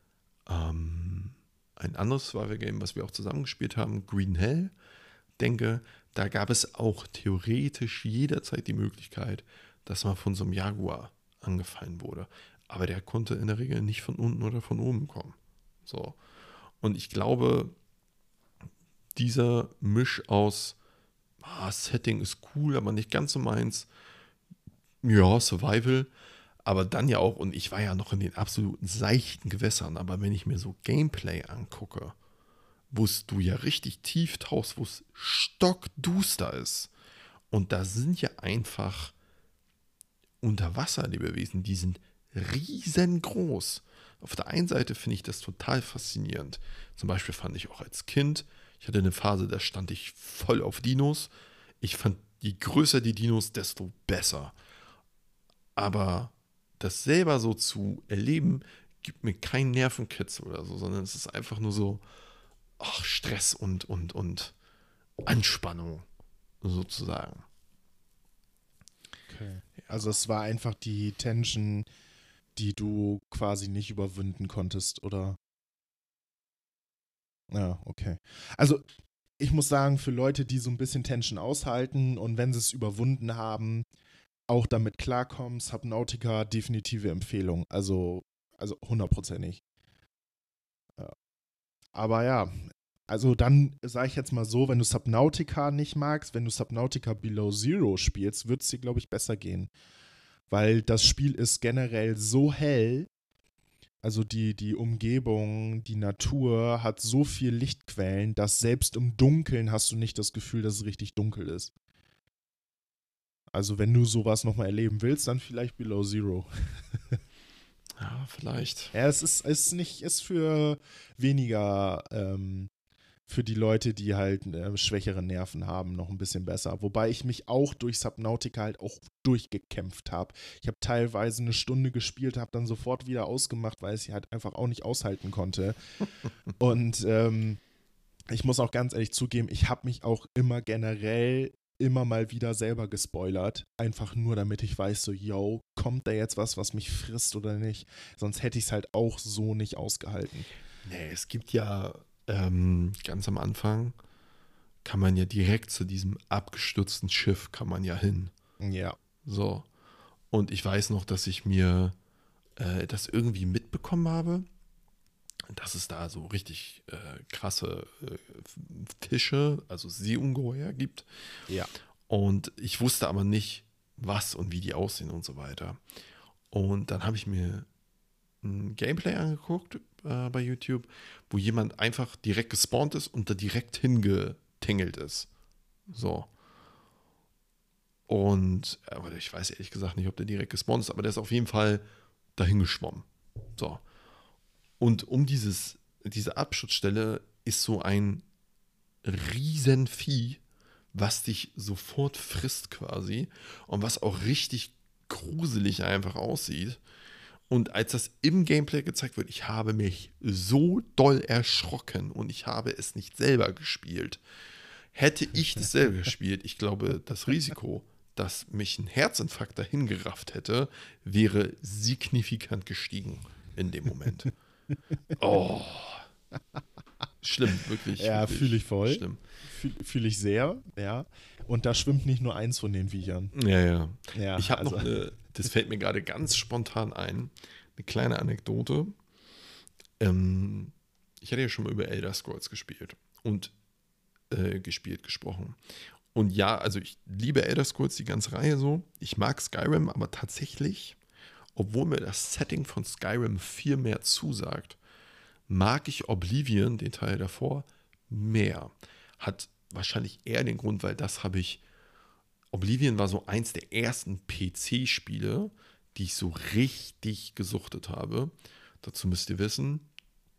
ein anderes Survival-Game, was wir auch zusammengespielt haben, Green Hell, denke, da gab es auch theoretisch jederzeit die Möglichkeit, dass man von so einem Jaguar angefallen wurde. Aber der konnte in der Regel nicht von unten oder von oben kommen. So. Und ich glaube, dieser Misch aus Setting ist cool, aber nicht ganz so meins. Ja, Survival, aber dann ja auch, und ich war ja noch in den absoluten seichten Gewässern, aber wenn ich mir so Gameplay angucke, wo du ja richtig tief tauchst, wo es stockduster ist, und da sind ja einfach Unterwasserlebewesen, die sind riesengroß. Auf der einen Seite finde ich das total faszinierend. Zum Beispiel fand ich auch als Kind, ich hatte eine Phase, da stand ich voll auf Dinos. Ich fand, je größer die Dinos, desto besser. Aber das selber so zu erleben, gibt mir keinen Nervenkitzel oder so, sondern es ist einfach nur so Stress und Anspannung sozusagen. Okay. Also es war einfach die Tension, die du quasi nicht überwinden konntest, oder? Ja, okay. Also ich muss sagen, für Leute, die so ein bisschen Tension aushalten und wenn sie es überwunden haben, auch damit klarkommen, Subnautica definitive Empfehlung. Also 100%ig. Ja. Aber ja, also dann sage ich jetzt mal so, wenn du Subnautica nicht magst, wenn du Subnautica Below Zero spielst, wird es dir, glaube ich, besser gehen. Weil das Spiel ist generell so hell, also die Umgebung, die Natur hat so viel Lichtquellen, dass selbst im Dunkeln hast du nicht das Gefühl, dass es richtig dunkel ist. Also wenn du sowas nochmal erleben willst, dann vielleicht Below Zero. Ja, vielleicht. Ja, ist für weniger, für die Leute, die halt schwächere Nerven haben, noch ein bisschen besser. Wobei ich mich auch durch Subnautica halt auch durchgekämpft habe. Ich habe teilweise eine Stunde gespielt, habe dann sofort wieder ausgemacht, weil ich es halt einfach auch nicht aushalten konnte. Und ich muss auch ganz ehrlich zugeben, ich habe mich auch immer generell immer mal wieder selber gespoilert. Einfach nur, damit ich weiß, so, yo, kommt da jetzt was mich frisst oder nicht? Sonst hätte ich es halt auch so nicht ausgehalten. Nee, es gibt ja ganz am Anfang, kann man ja direkt zu diesem abgestürzten Schiff, kann man ja hin. Ja. So. Und ich weiß noch, dass ich mir das irgendwie mitbekommen habe, dass es da so richtig krasse Fische, also Seeungeheuer gibt. Ja. Und ich wusste aber nicht, was und wie die aussehen und so weiter. Und dann habe ich mir ein Gameplay angeguckt bei YouTube, wo jemand einfach direkt gespawnt ist und da direkt hingetingelt ist. So. Und aber ich weiß ehrlich gesagt nicht, ob der direkt gespawnt ist, aber der ist auf jeden Fall dahin geschwommen. So. Und diese Abschutzstelle ist so ein Riesenvieh, was dich sofort frisst quasi und was auch richtig gruselig einfach aussieht. Und als das im Gameplay gezeigt wird, ich habe mich so doll erschrocken und ich habe es nicht selber gespielt. Hätte ich das selber gespielt, ich glaube, das Risiko, dass mich ein Herzinfarkt dahin gerafft hätte, wäre signifikant gestiegen in dem Moment. Oh, schlimm, wirklich, Ja, wirklich fühle ich voll. schlimm. Fühle ich sehr, ja. Und da schwimmt nicht nur eins von den Viechern. Ja, ja. Ja, Ich habe also. noch das fällt mir gerade ganz spontan ein, eine kleine Anekdote. Ich hatte ja schon mal über Elder Scrolls gespielt und gesprochen. Und ja, also ich liebe Elder Scrolls, die ganze Reihe so. Ich mag Skyrim, aber tatsächlich, obwohl mir das Setting von Skyrim viel mehr zusagt, mag ich Oblivion, den Teil davor, mehr. Hat wahrscheinlich eher den Grund, weil Oblivion war so eins der ersten PC-Spiele, die ich so richtig gesuchtet habe. Dazu müsst ihr wissen,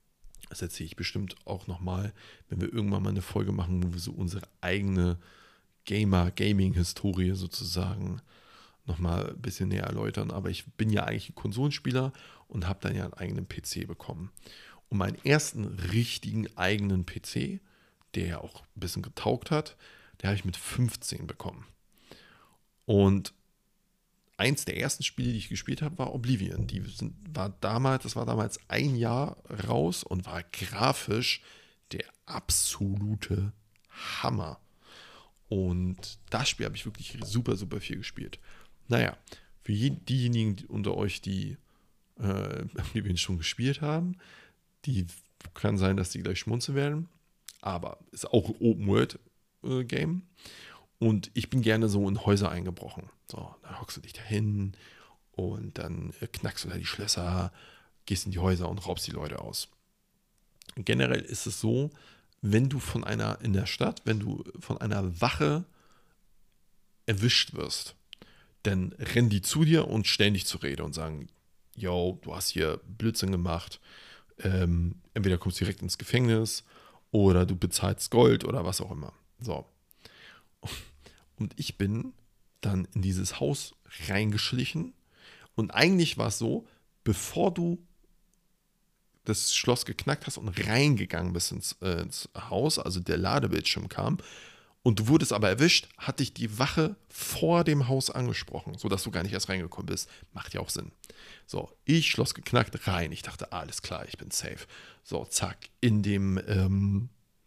Das erzähle ich bestimmt auch nochmal, wenn wir irgendwann mal eine Folge machen, wo wir so unsere eigene Gaming-Historie sozusagen nochmal ein bisschen näher erläutern. Aber ich bin ja eigentlich ein Konsolenspieler und habe dann ja einen eigenen PC bekommen. Und meinen ersten richtigen eigenen PC, der ja auch ein bisschen getaugt hat, der habe ich mit 15 bekommen. Und eins der ersten Spiele, die ich gespielt habe, war Oblivion. Das war damals ein Jahr raus und war grafisch der absolute Hammer. Und das Spiel habe ich wirklich super, super viel gespielt. Naja, für diejenigen unter euch, die Oblivion schon gespielt haben, die kann sein, dass die gleich schmunzeln werden. Aber ist auch ein Open-World-Game. Und ich bin gerne so in Häuser eingebrochen. So, dann hockst du dich da hin und dann knackst du da die Schlösser, gehst in die Häuser und raubst die Leute aus. Generell ist es so, wenn du in der Stadt, wenn du von einer Wache erwischt wirst, dann rennen die zu dir und stellen dich zur Rede und sagen, yo, du hast hier Blödsinn gemacht, entweder kommst du direkt ins Gefängnis oder du bezahlst Gold oder was auch immer. So. Und ich bin dann in dieses Haus reingeschlichen und eigentlich war es so, bevor du das Schloss geknackt hast und reingegangen bist ins Haus, also der Ladebildschirm kam und du wurdest aber erwischt, hat dich die Wache vor dem Haus angesprochen, sodass du gar nicht erst reingekommen bist. Macht ja auch Sinn. So, ich Schloss geknackt, rein. Ich dachte, alles klar, ich bin safe. So, zack, in dem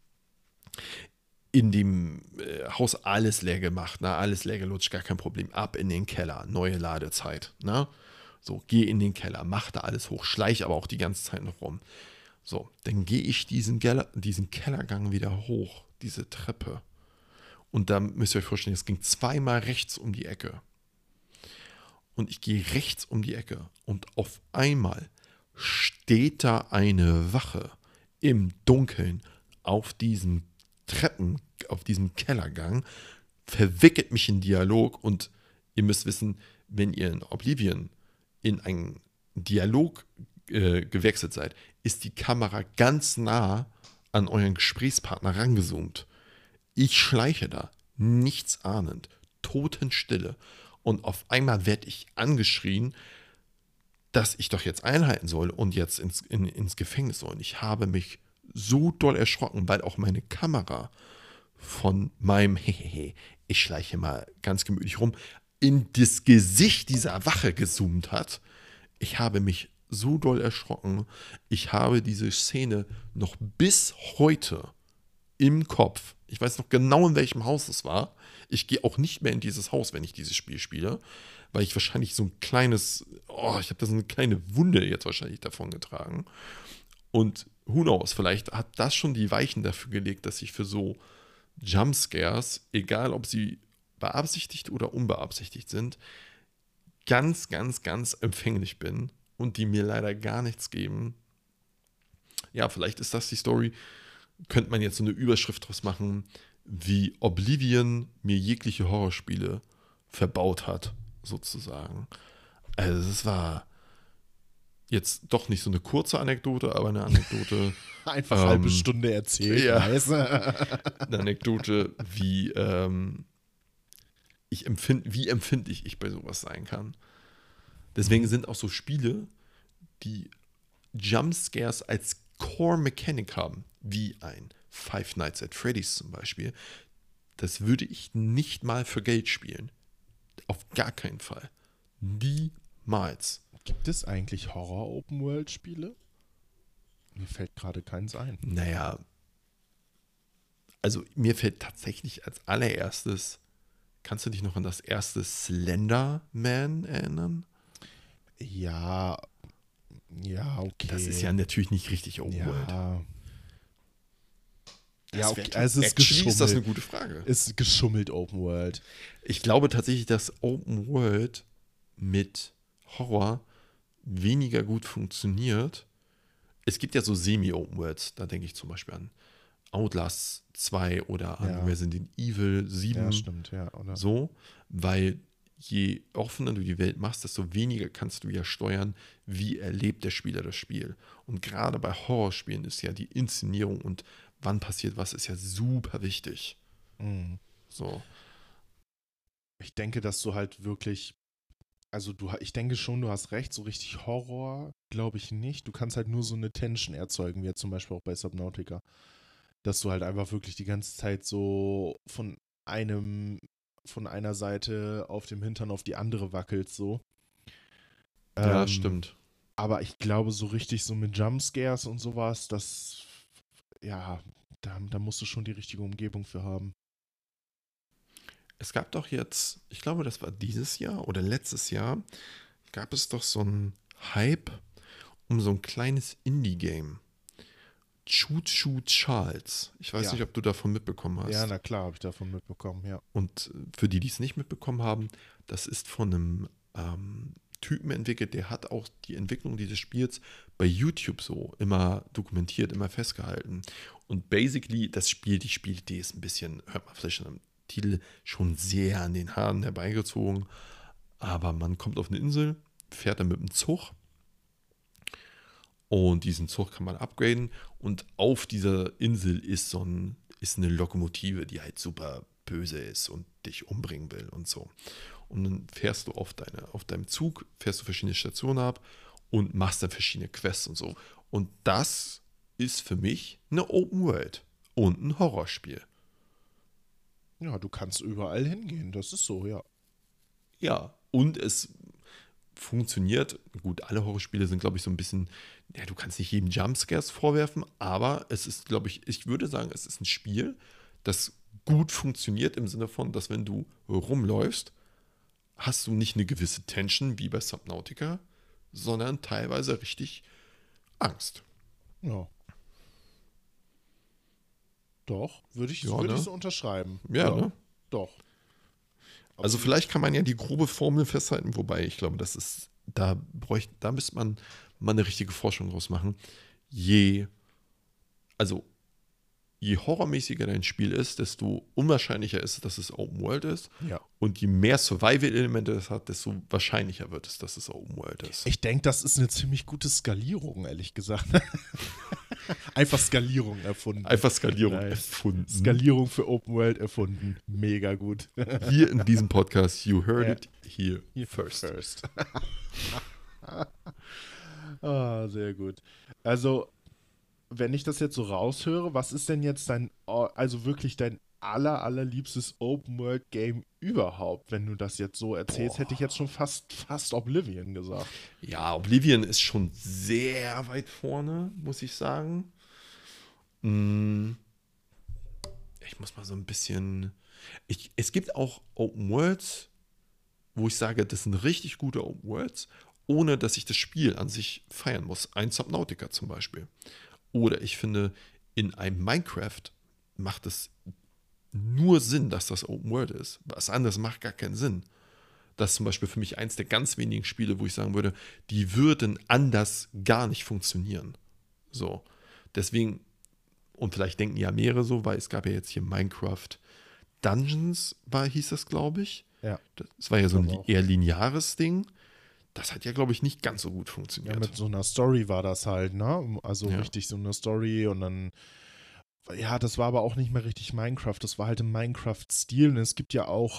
Haus alles leer gemacht, alles leer gelutscht, gar kein Problem. Ab in den Keller, neue Ladezeit. So, geh in den Keller, mach da alles hoch, schleich aber auch die ganze Zeit noch rum. So, dann gehe ich diesen Kellergang wieder hoch, diese Treppe. Und da müsst ihr euch vorstellen, es ging zweimal rechts um die Ecke. Und ich gehe rechts um die Ecke und auf einmal steht da eine Wache im Dunkeln auf diesem auf diesem Kellergang, verwickelt mich in Dialog und ihr müsst wissen, wenn ihr in Oblivion in einen Dialog gewechselt seid, ist die Kamera ganz nah an euren Gesprächspartner rangezoomt. Ich schleiche da, nichts ahnend, Totenstille. Und auf einmal werde ich angeschrien, dass ich doch jetzt einhalten soll und jetzt ins Gefängnis soll. Und ich habe mich so doll erschrocken, weil auch meine Kamera von meinem Hehehe, ich schleiche mal ganz gemütlich rum, in das Gesicht dieser Wache gezoomt hat. Ich habe mich so doll erschrocken. Ich habe diese Szene noch bis heute im Kopf. Ich weiß noch genau, in welchem Haus es war. Ich gehe auch nicht mehr in dieses Haus, wenn ich dieses Spiel spiele, weil ich wahrscheinlich so ein kleines, ich habe da so eine kleine Wunde jetzt wahrscheinlich davon getragen. Und who knows, vielleicht hat das schon die Weichen dafür gelegt, dass ich für so Jumpscares, egal ob sie beabsichtigt oder unbeabsichtigt sind, ganz, ganz, ganz empfänglich bin und die mir leider gar nichts geben. Ja, vielleicht ist das die Story. Könnte man jetzt so eine Überschrift draus machen, wie Oblivion mir jegliche Horrorspiele verbaut hat, sozusagen. Also es war jetzt doch nicht so eine kurze Anekdote, aber eine Anekdote. Einfach eine halbe Stunde erzählt. Ja. Nice. Eine Anekdote, wie empfindlich ich bei sowas sein kann. Deswegen sind auch so Spiele, die Jumpscares als Core Mechanik haben, wie ein Five Nights at Freddy's zum Beispiel, das würde ich nicht mal für Geld spielen. Auf gar keinen Fall. Niemals. Gibt es eigentlich Horror-Open-World-Spiele? Mir fällt gerade keins ein. Naja, also mir fällt tatsächlich als allererstes, kannst du dich noch an das erste Slender-Man erinnern? Ja, okay. Das ist ja natürlich nicht richtig Open World. Ja, okay. Also es ist geschummelt. Ist das eine gute Frage? Ist geschummelt Open World. Ich glaube tatsächlich, dass Open World mit Horror weniger gut funktioniert. Es gibt ja so Semi-Open Worlds, da denke ich zum Beispiel an Outlast 2 oder an Resident Evil 7. Ja, stimmt, ja. Oder? So, weil je offener du die Welt machst, desto weniger kannst du ja steuern, wie erlebt der Spieler das Spiel. Und gerade bei Horrorspielen ist ja die Inszenierung und wann passiert was, ist ja super wichtig. Mhm. So. Ich denke, dass du halt wirklich, also ich denke schon, du hast recht, so richtig Horror glaube ich nicht. Du kannst halt nur so eine Tension erzeugen, wie jetzt zum Beispiel auch bei Subnautica. Dass du halt einfach wirklich die ganze Zeit so von einer Seite auf dem Hintern auf die andere wackelst, so. Ja, Ähm, stimmt. aber ich glaube, so richtig so mit Jumpscares und sowas, ja, da musst du schon die richtige Umgebung für haben. Es gab doch jetzt, ich glaube, das war dieses Jahr oder letztes Jahr, gab es doch so einen Hype um so ein kleines Indie-Game. Choo Choo Charles. Ich weiß Ja, nicht, ob du davon mitbekommen ja, hast. na klar, habe ich davon mitbekommen, ja. Und für die, die es nicht mitbekommen haben, das ist von einem Typen entwickelt, der hat auch die Entwicklung dieses Spiels bei YouTube so immer dokumentiert, immer festgehalten. Und basically, die Spielidee ist ein bisschen, hört man vielleicht schon am Titel, schon sehr an den Haaren herbeigezogen. Aber man kommt auf eine Insel, fährt dann mit dem Zug und diesen Zug kann man upgraden und auf dieser Insel ist eine Lokomotive, die halt super böse ist und dich umbringen will und so. Und dann fährst du auf deinem Zug, fährst du verschiedene Stationen ab und machst dann verschiedene Quests und so. Und das ist für mich eine Open World und ein Horrorspiel. Ja, du kannst überall hingehen, das ist so, ja. Ja, und es funktioniert. Gut, alle Horrorspiele sind, glaube ich, so ein bisschen, ja, du kannst nicht jedem Jumpscares vorwerfen, aber es ist, glaube ich würde sagen, es ist ein Spiel, das gut funktioniert im Sinne von, dass wenn du rumläufst, hast du nicht eine gewisse Tension wie bei Subnautica, sondern teilweise richtig Angst. Ja, doch, Ja, würde ich ne? so unterschreiben. Ja, Ja, ne? doch, Also absolut. vielleicht kann man ja die grobe Formel festhalten, wobei ich glaube, da müsste man mal eine richtige Forschung draus machen. Je, also je horrormäßiger dein Spiel ist, desto unwahrscheinlicher ist es, dass es Open World ist. Ja. Und je mehr Survival-Elemente es hat, desto wahrscheinlicher wird es, dass es Open World ist. Ich denke, das ist eine ziemlich gute Skalierung, ehrlich gesagt. Einfach Skalierung erfunden. Einfach Skalierung Nice. erfunden. Skalierung für Open World erfunden. Mega gut. Hier in diesem Podcast, you heard Ja. it here first. Sehr gut. Also, wenn ich das jetzt so raushöre, was ist denn jetzt also wirklich dein allerliebstes Open-World-Game überhaupt? Wenn du das jetzt so erzählst, hätte ich jetzt schon fast Oblivion gesagt. Ja, Oblivion ist schon sehr weit vorne, muss ich sagen. Mm, Ich muss mal so ein bisschen. Es gibt auch Open Worlds, wo ich sage, das sind richtig gute Open Worlds, ohne dass ich das Spiel an sich feiern muss. Ein Subnautica zum Beispiel. Oder ich finde, in einem Minecraft macht es nur Sinn, dass das Open World ist. Was anderes macht gar keinen Sinn. Das ist zum Beispiel für mich eins der ganz wenigen Spiele, wo ich sagen würde, die würden anders gar nicht funktionieren. So. Deswegen, und vielleicht denken ja mehrere so, weil es gab ja jetzt hier Minecraft Dungeons, hieß das, glaube ich. Ja. Das war ja so ein Glaube auch. eher lineares Ding. Das hat ja, glaube ich, nicht ganz so gut Ja, funktioniert. mit so einer Story war das halt, ne? Also Ja. richtig so eine Story und dann. Ja, das war aber auch nicht mehr richtig Minecraft. Das war halt im Minecraft-Stil. Und es gibt ja auch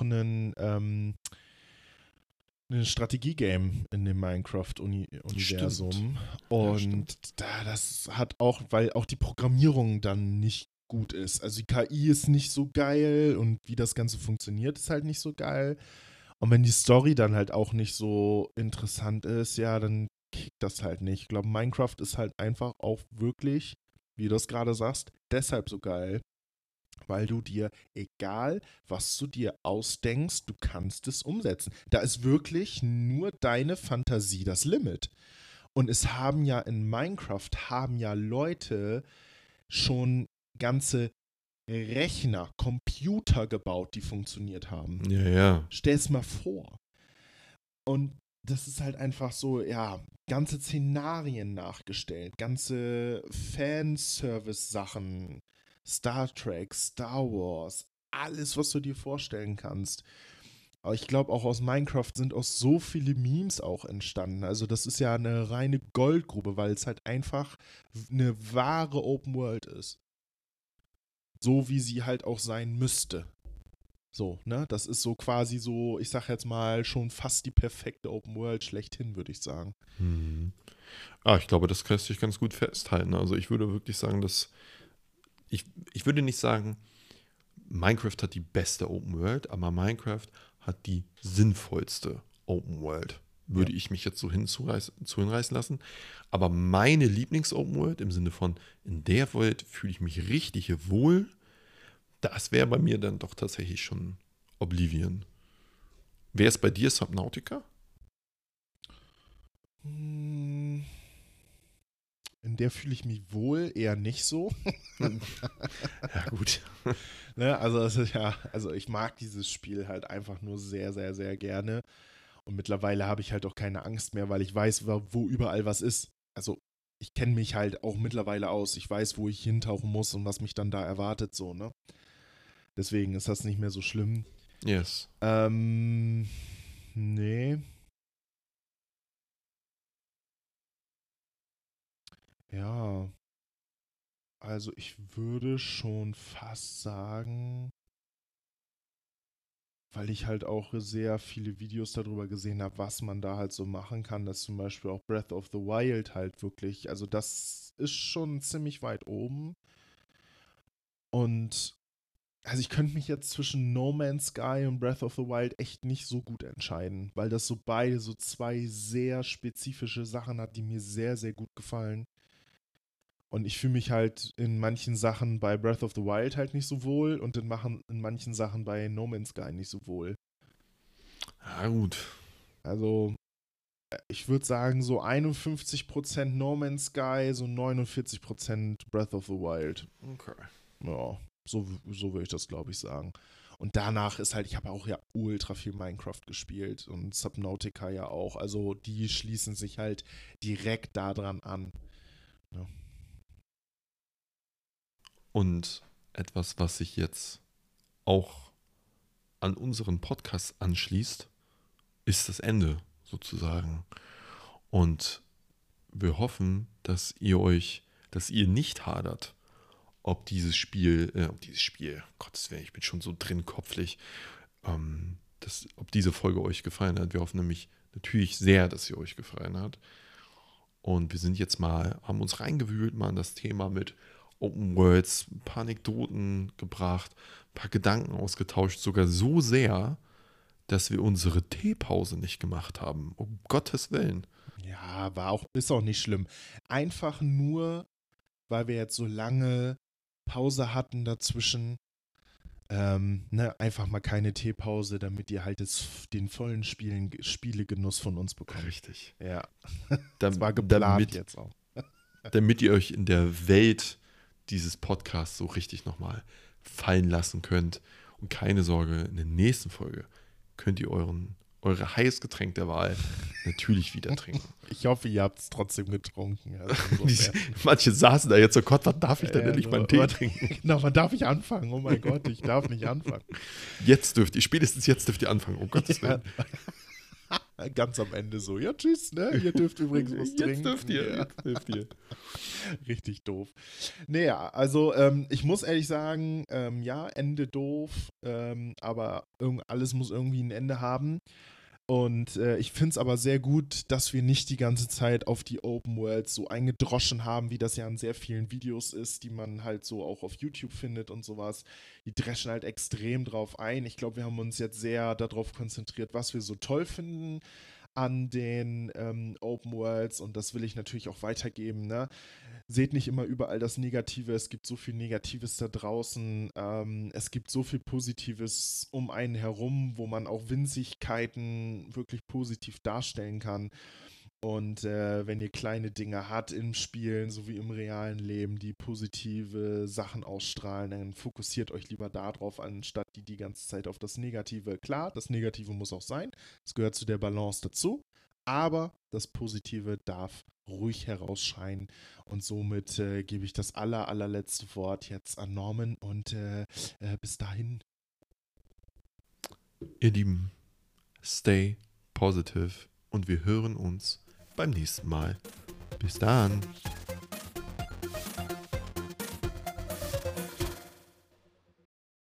ein Strategie-Game in dem Minecraft-Universum. Stimmt. Und stimmt. das hat auch, weil auch die Programmierung dann nicht gut ist. Also die KI ist nicht so geil und wie das Ganze funktioniert, ist halt nicht so geil. Und wenn die Story dann halt auch nicht so interessant ist, ja, dann kickt das halt nicht. Ich glaube, Minecraft ist halt einfach auch wirklich, wie du das gerade sagst, deshalb so geil, weil du dir, egal was du dir ausdenkst, du kannst es umsetzen. Da ist wirklich nur deine Fantasie das Limit. Und es haben ja in Minecraft, haben ja Leute schon ganze Rechner, Computer gebaut, die funktioniert haben. Ja, ja. Stell's mal vor. Und das ist halt einfach so, ja, ganze Szenarien nachgestellt, ganze Fanservice-Sachen, Star Trek, Star Wars, alles, was du dir vorstellen kannst. Aber ich glaube, auch aus Minecraft sind auch so viele Memes auch entstanden. Also das ist ja eine reine Goldgrube, weil es halt einfach eine wahre Open World ist. So wie sie halt auch sein müsste. So, ne? Das ist so quasi so, ich sag jetzt mal, schon fast die perfekte Open World schlechthin, würde ich sagen. Hm. Ich glaube, das lässt sich ganz gut festhalten. Also ich würde wirklich sagen, ich würde nicht sagen, Minecraft hat die beste Open World, aber Minecraft hat die sinnvollste Open World. Ja. Würde ich mich jetzt so hinreißen lassen. Aber meine Lieblings-Open World im Sinne von, in der Welt fühle ich mich richtig wohl, das wäre bei mir dann doch tatsächlich schon Oblivion. Wer ist bei dir Subnautica? Hm, In der fühle ich mich wohl, eher nicht so. Ja, gut. Ne? Also, das ist ja, also ich mag dieses Spiel halt einfach nur sehr, sehr, sehr gerne. Und mittlerweile habe ich halt auch keine Angst mehr, weil ich weiß, wo überall was ist. Also ich kenne mich halt auch mittlerweile aus. Ich weiß, wo ich hintauchen muss und was mich dann da erwartet, so, ne? Deswegen ist das nicht mehr so schlimm. Yes. Nee. Ja, also ich würde schon fast sagen, weil ich halt auch sehr viele Videos darüber gesehen habe, was man da halt so machen kann, dass zum Beispiel auch Breath of the Wild halt wirklich, also das ist schon ziemlich weit oben. Und also ich könnte mich jetzt zwischen No Man's Sky und Breath of the Wild echt nicht so gut entscheiden, weil das so beide so zwei sehr spezifische Sachen hat, die mir sehr, sehr gut gefallen. Und ich fühle mich halt in manchen Sachen bei Breath of the Wild halt nicht so wohl und in manchen Sachen bei No Man's Sky nicht so wohl. Ja, gut. Also ich würde sagen so 51% No Man's Sky, so 49% Breath of the Wild. Okay. Ja, so würde ich das, glaube ich, sagen. Und danach ist halt, ich habe auch ja ultra viel Minecraft gespielt und Subnautica ja auch. Also die schließen sich halt direkt daran an. Ja. Und etwas, was sich jetzt auch an unseren Podcast anschließt, ist das Ende sozusagen. Und wir hoffen, dass ihr nicht hadert, Gottes Willen, ich bin schon so drin kopflich, ob diese Folge euch gefallen hat. Wir hoffen nämlich natürlich sehr, dass sie euch gefallen hat. Und wir haben uns reingewühlt, mal in das Thema mit Open Worlds, ein paar Anekdoten gebracht, ein paar Gedanken ausgetauscht, sogar so sehr, dass wir unsere Teepause nicht gemacht haben. Um Gottes Willen. Ja, ist auch nicht schlimm. Einfach nur, weil wir jetzt so lange Pause hatten dazwischen. Ne, einfach mal keine Teepause, damit ihr halt den vollen Spielegenuss von uns bekommt. Richtig. Ja, das war geplant damit, jetzt auch. damit ihr euch in der Welt dieses Podcasts so richtig nochmal fallen lassen könnt. Und keine Sorge, in der nächsten Folge könnt ihr eure heißes Getränk der Wahl natürlich wieder trinken. Ich hoffe, ihr habt es trotzdem getrunken. Also Manche saßen da jetzt so, Gott, wann darf ich denn endlich meinen Tee trinken? Genau, wann darf ich anfangen? Oh mein Gott, ich darf nicht anfangen. Spätestens jetzt dürft ihr anfangen, um Gottes Willen. Ja, ganz am Ende so, ja tschüss, ne? Ihr dürft übrigens was trinken. Jetzt dürft ihr. Richtig doof. Naja, also ich muss ehrlich sagen, ja, Ende doof, aber alles muss irgendwie ein Ende haben. Und ich finde es aber sehr gut, dass wir nicht die ganze Zeit auf die Open Worlds so eingedroschen haben, wie das ja in sehr vielen Videos ist, die man halt so auch auf YouTube findet und sowas. Die dreschen halt extrem drauf ein. Ich glaube, wir haben uns jetzt sehr darauf konzentriert, was wir so toll finden an den Open Worlds, und das will ich natürlich auch weitergeben, ne? Seht nicht immer überall das Negative, es gibt so viel Negatives da draußen, es gibt so viel Positives um einen herum, wo man auch Winzigkeiten wirklich positiv darstellen kann. Und wenn ihr kleine Dinge habt im Spielen sowie im realen Leben, die positive Sachen ausstrahlen, dann fokussiert euch lieber darauf, anstatt die ganze Zeit auf das Negative. Klar, das Negative muss auch sein, es gehört zu der Balance dazu, aber das Positive darf ruhig herausscheinen. Und somit gebe ich das allerletzte Wort jetzt an Norman und bis dahin. Ihr Lieben, stay positive und wir hören uns beim nächsten Mal. Bis dann.